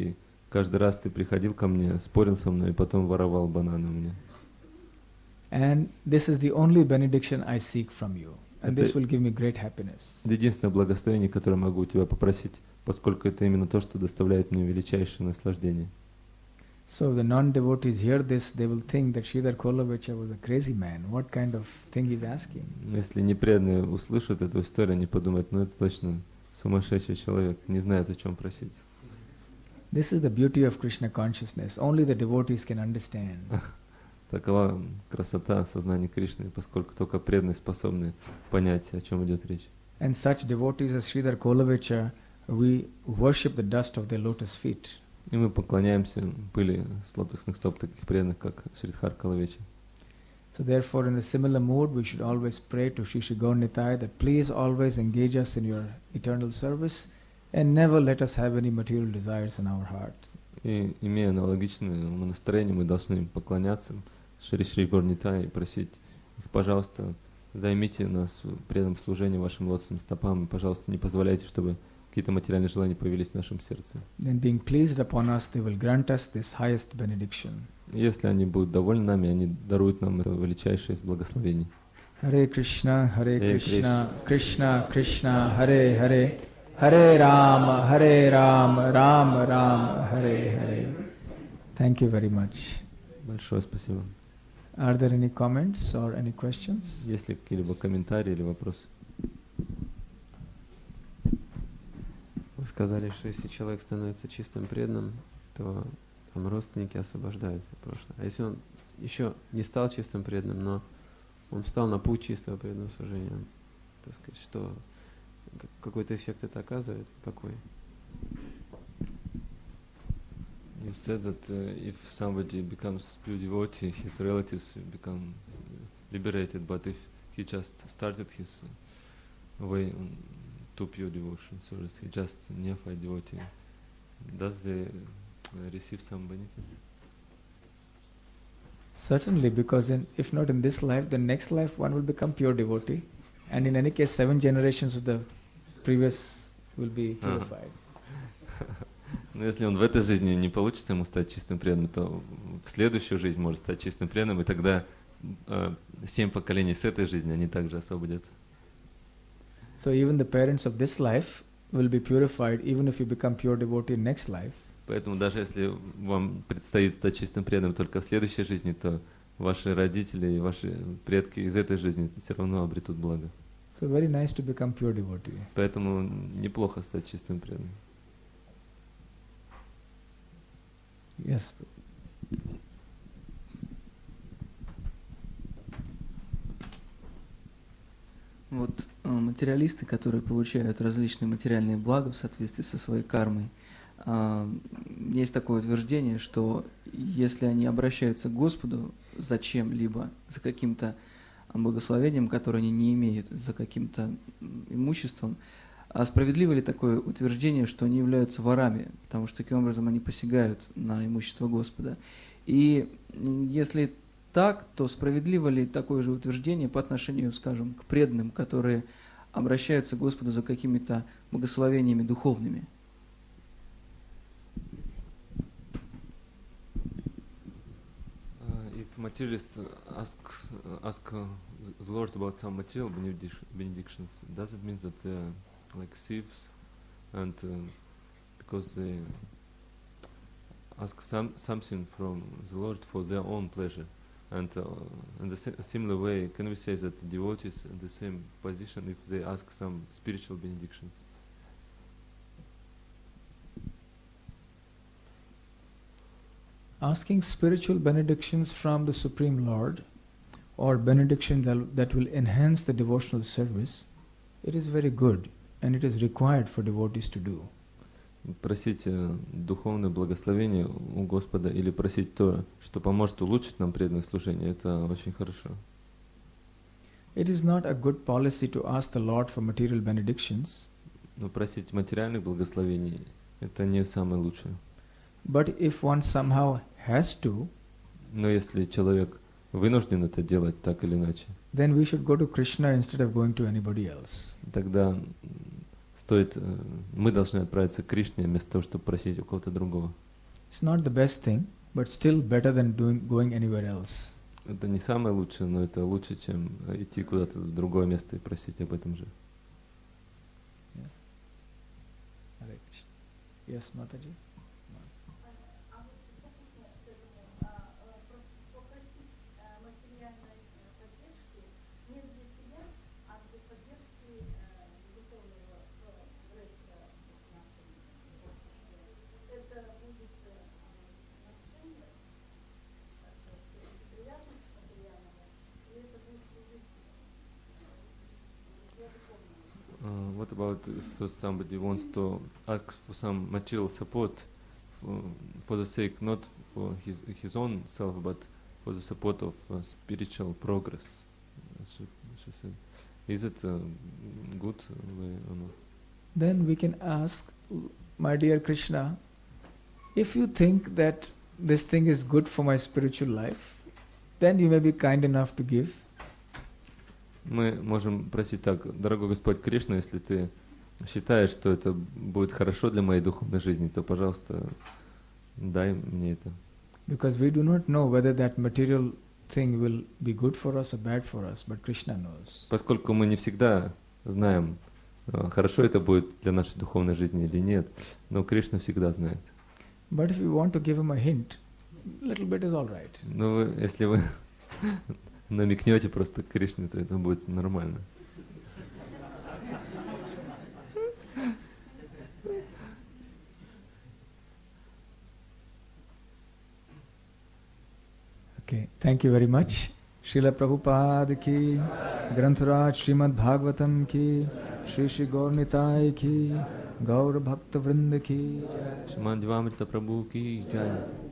каждый раз ты приходил ко мне, спорил со мной, и потом воровал бананы у меня.
And this is the only benediction I seek from you. And
Это
this will give me great happiness.
единственное благословение, которое могу у тебя попросить, поскольку это именно то, что доставляет мне величайшее наслаждение.
So if the non-devotees hear this, they will think that Sridhar Kolavicha was a crazy man. What kind of thing he's asking?
Если непреданные услышат эту историю, они подумают, ну это точно сумасшедший человек, не знает, о чем просить.
This is the beauty of Krishna consciousness. Only the devotees can understand.
Такова красота сознания Кришны, поскольку только преданные способны понять, о чем идет речь.
And such devotees as Sridhar Kolavicha, we worship the dust of their lotus feet.
И мы поклоняемся пыли с лотосных стоп таких преданных, как Шридхар Калавеча.
So therefore, in a similar mood, we should always pray to Shri Shri Gaur Nitai that please always engage us in your eternal service and never let us have any material desires in our hearts.
И имея аналогичное настроение, мы должны поклоняться Шри Шри Гаур Нитай и просить их, пожалуйста, займите нас в преданном служении вашим лотосным стопам, и, пожалуйста, не позволяйте, чтобы какие-то материальные желания появились в нашем сердце.
Then being pleased upon us, they will grant us this highest benediction.
Если они будут довольны нами, они даруют нам это величайшее из благословений.
Hare Krishna, Hare
Hare
Krishna, Krishna Krishna, Hare Hare, Hare Rama, Hare Rama, Rama Rama, Hare Hare. Thank you very much.
Большое спасибо.
Are there any comments or any questions?
Есть ли какие-либо комментарии или вопросы?
Вы сказали, что если человек становится чистым преданным, то там родственники освобождаются от прошлого. А если он еще не стал чистым преданным, но он встал на путь чистого преданного служения, так сказать, что какой-то эффект это оказывает? Какой?
You said that uh, if somebody becomes pure devotee, his relatives become liberated, but if he just started his way to pure devotion service, he just neophyte devotee, does they receive some benefit?
Certainly, because in, if not in this life, then next life one will become pure devotee, and in any case, seven generations of the previous will be purified.
Но если он в этой жизни не получится ему стать чистым преданным, то в следующую жизнь может стать чистым преданным, и тогда э, семь поколений с этой жизни они также освободятся.
So even the parents of this life will be purified, even if you become pure devotee in next life.
Поэтому даже если вам предстоит стать чистым преданным только в следующей жизни, то ваши родители и ваши предки из этой жизни все равно обретут благо.
So very nice to become pure devotee.
Поэтому неплохо стать чистым преданным.
Yes.
Вот э, материалисты, которые получают различные материальные блага в соответствии со своей кармой, э, есть такое утверждение, что если они обращаются к Господу за чем-либо, за каким-то благословением, которое они не имеют, за каким-то имуществом, а справедливо ли такое утверждение, что они являются ворами, потому что таким образом они посягают на имущество Господа? И если так, то справедливо ли такое же утверждение по отношению, скажем, к преданным, которые обращаются к Господу за какими-то благословениями духовными?
Uh, if materialists ask ask uh, the Lord about some material benedictions, does it mean that they are like thieves, and uh, because they ask some something from the Lord for their own pleasure? And uh, in the si- similar way, can we say that the devotees in the same position if they ask some spiritual benedictions?
Asking spiritual benedictions from the Supreme Lord, or benediction that, that will enhance the devotional service, it is very good and it is required for devotees to do.
Просить э, духовное благословение у Господа или просить то, что поможет улучшить нам преданное служение, это очень хорошо.
It is not a good policy to ask the Lord for material benedictions.
Но просить материальных благословений это не самое лучшее.
But if one somehow has to,
Но если человек вынужден это делать так или иначе,
then we should go to Krishna instead of going to anybody else.
тогда стоит, мы должны отправиться к Кришне вместо того, чтобы просить у кого-то другого.
It's not the best thing, but still better than doing going anywhere else.
Это не самое лучшее, но это лучше, чем идти куда-то в другое место и просить об этом же.
Yes. Hare Krishna. Yes, Mataji.
Uh, what about if somebody wants to ask for some material support for, for the sake not for his his own self but for the support of uh, spiritual progress? She, she said, is it a good way or not?
Then we can ask, my dear Krishna, if you think that this thing is good for my spiritual life, then you may be kind enough to give.
Мы можем просить так: дорогой Господь Кришна, если ты считаешь, что это будет хорошо для моей духовной жизни, то, пожалуйста, дай мне это.
Because we do not know whether that material thing will be good for us or bad for us, but Krishna knows.
Поскольку мы не всегда знаем, хорошо это будет для нашей духовной жизни или нет, но Кришна всегда знает.
But if you want to give him a hint, little bit is all right.
Но вы, если вы намекнете просто Кришне, то это будет нормально.
Okay, thank you very much. Srila Prabhupada ki, Grantharaj Srimad Bhagavatam ki, Shri Shri Gaur Nitai ki, Gaur Bhakta Vrinda ki.
Шримад Дивамрита Прабху ки джай.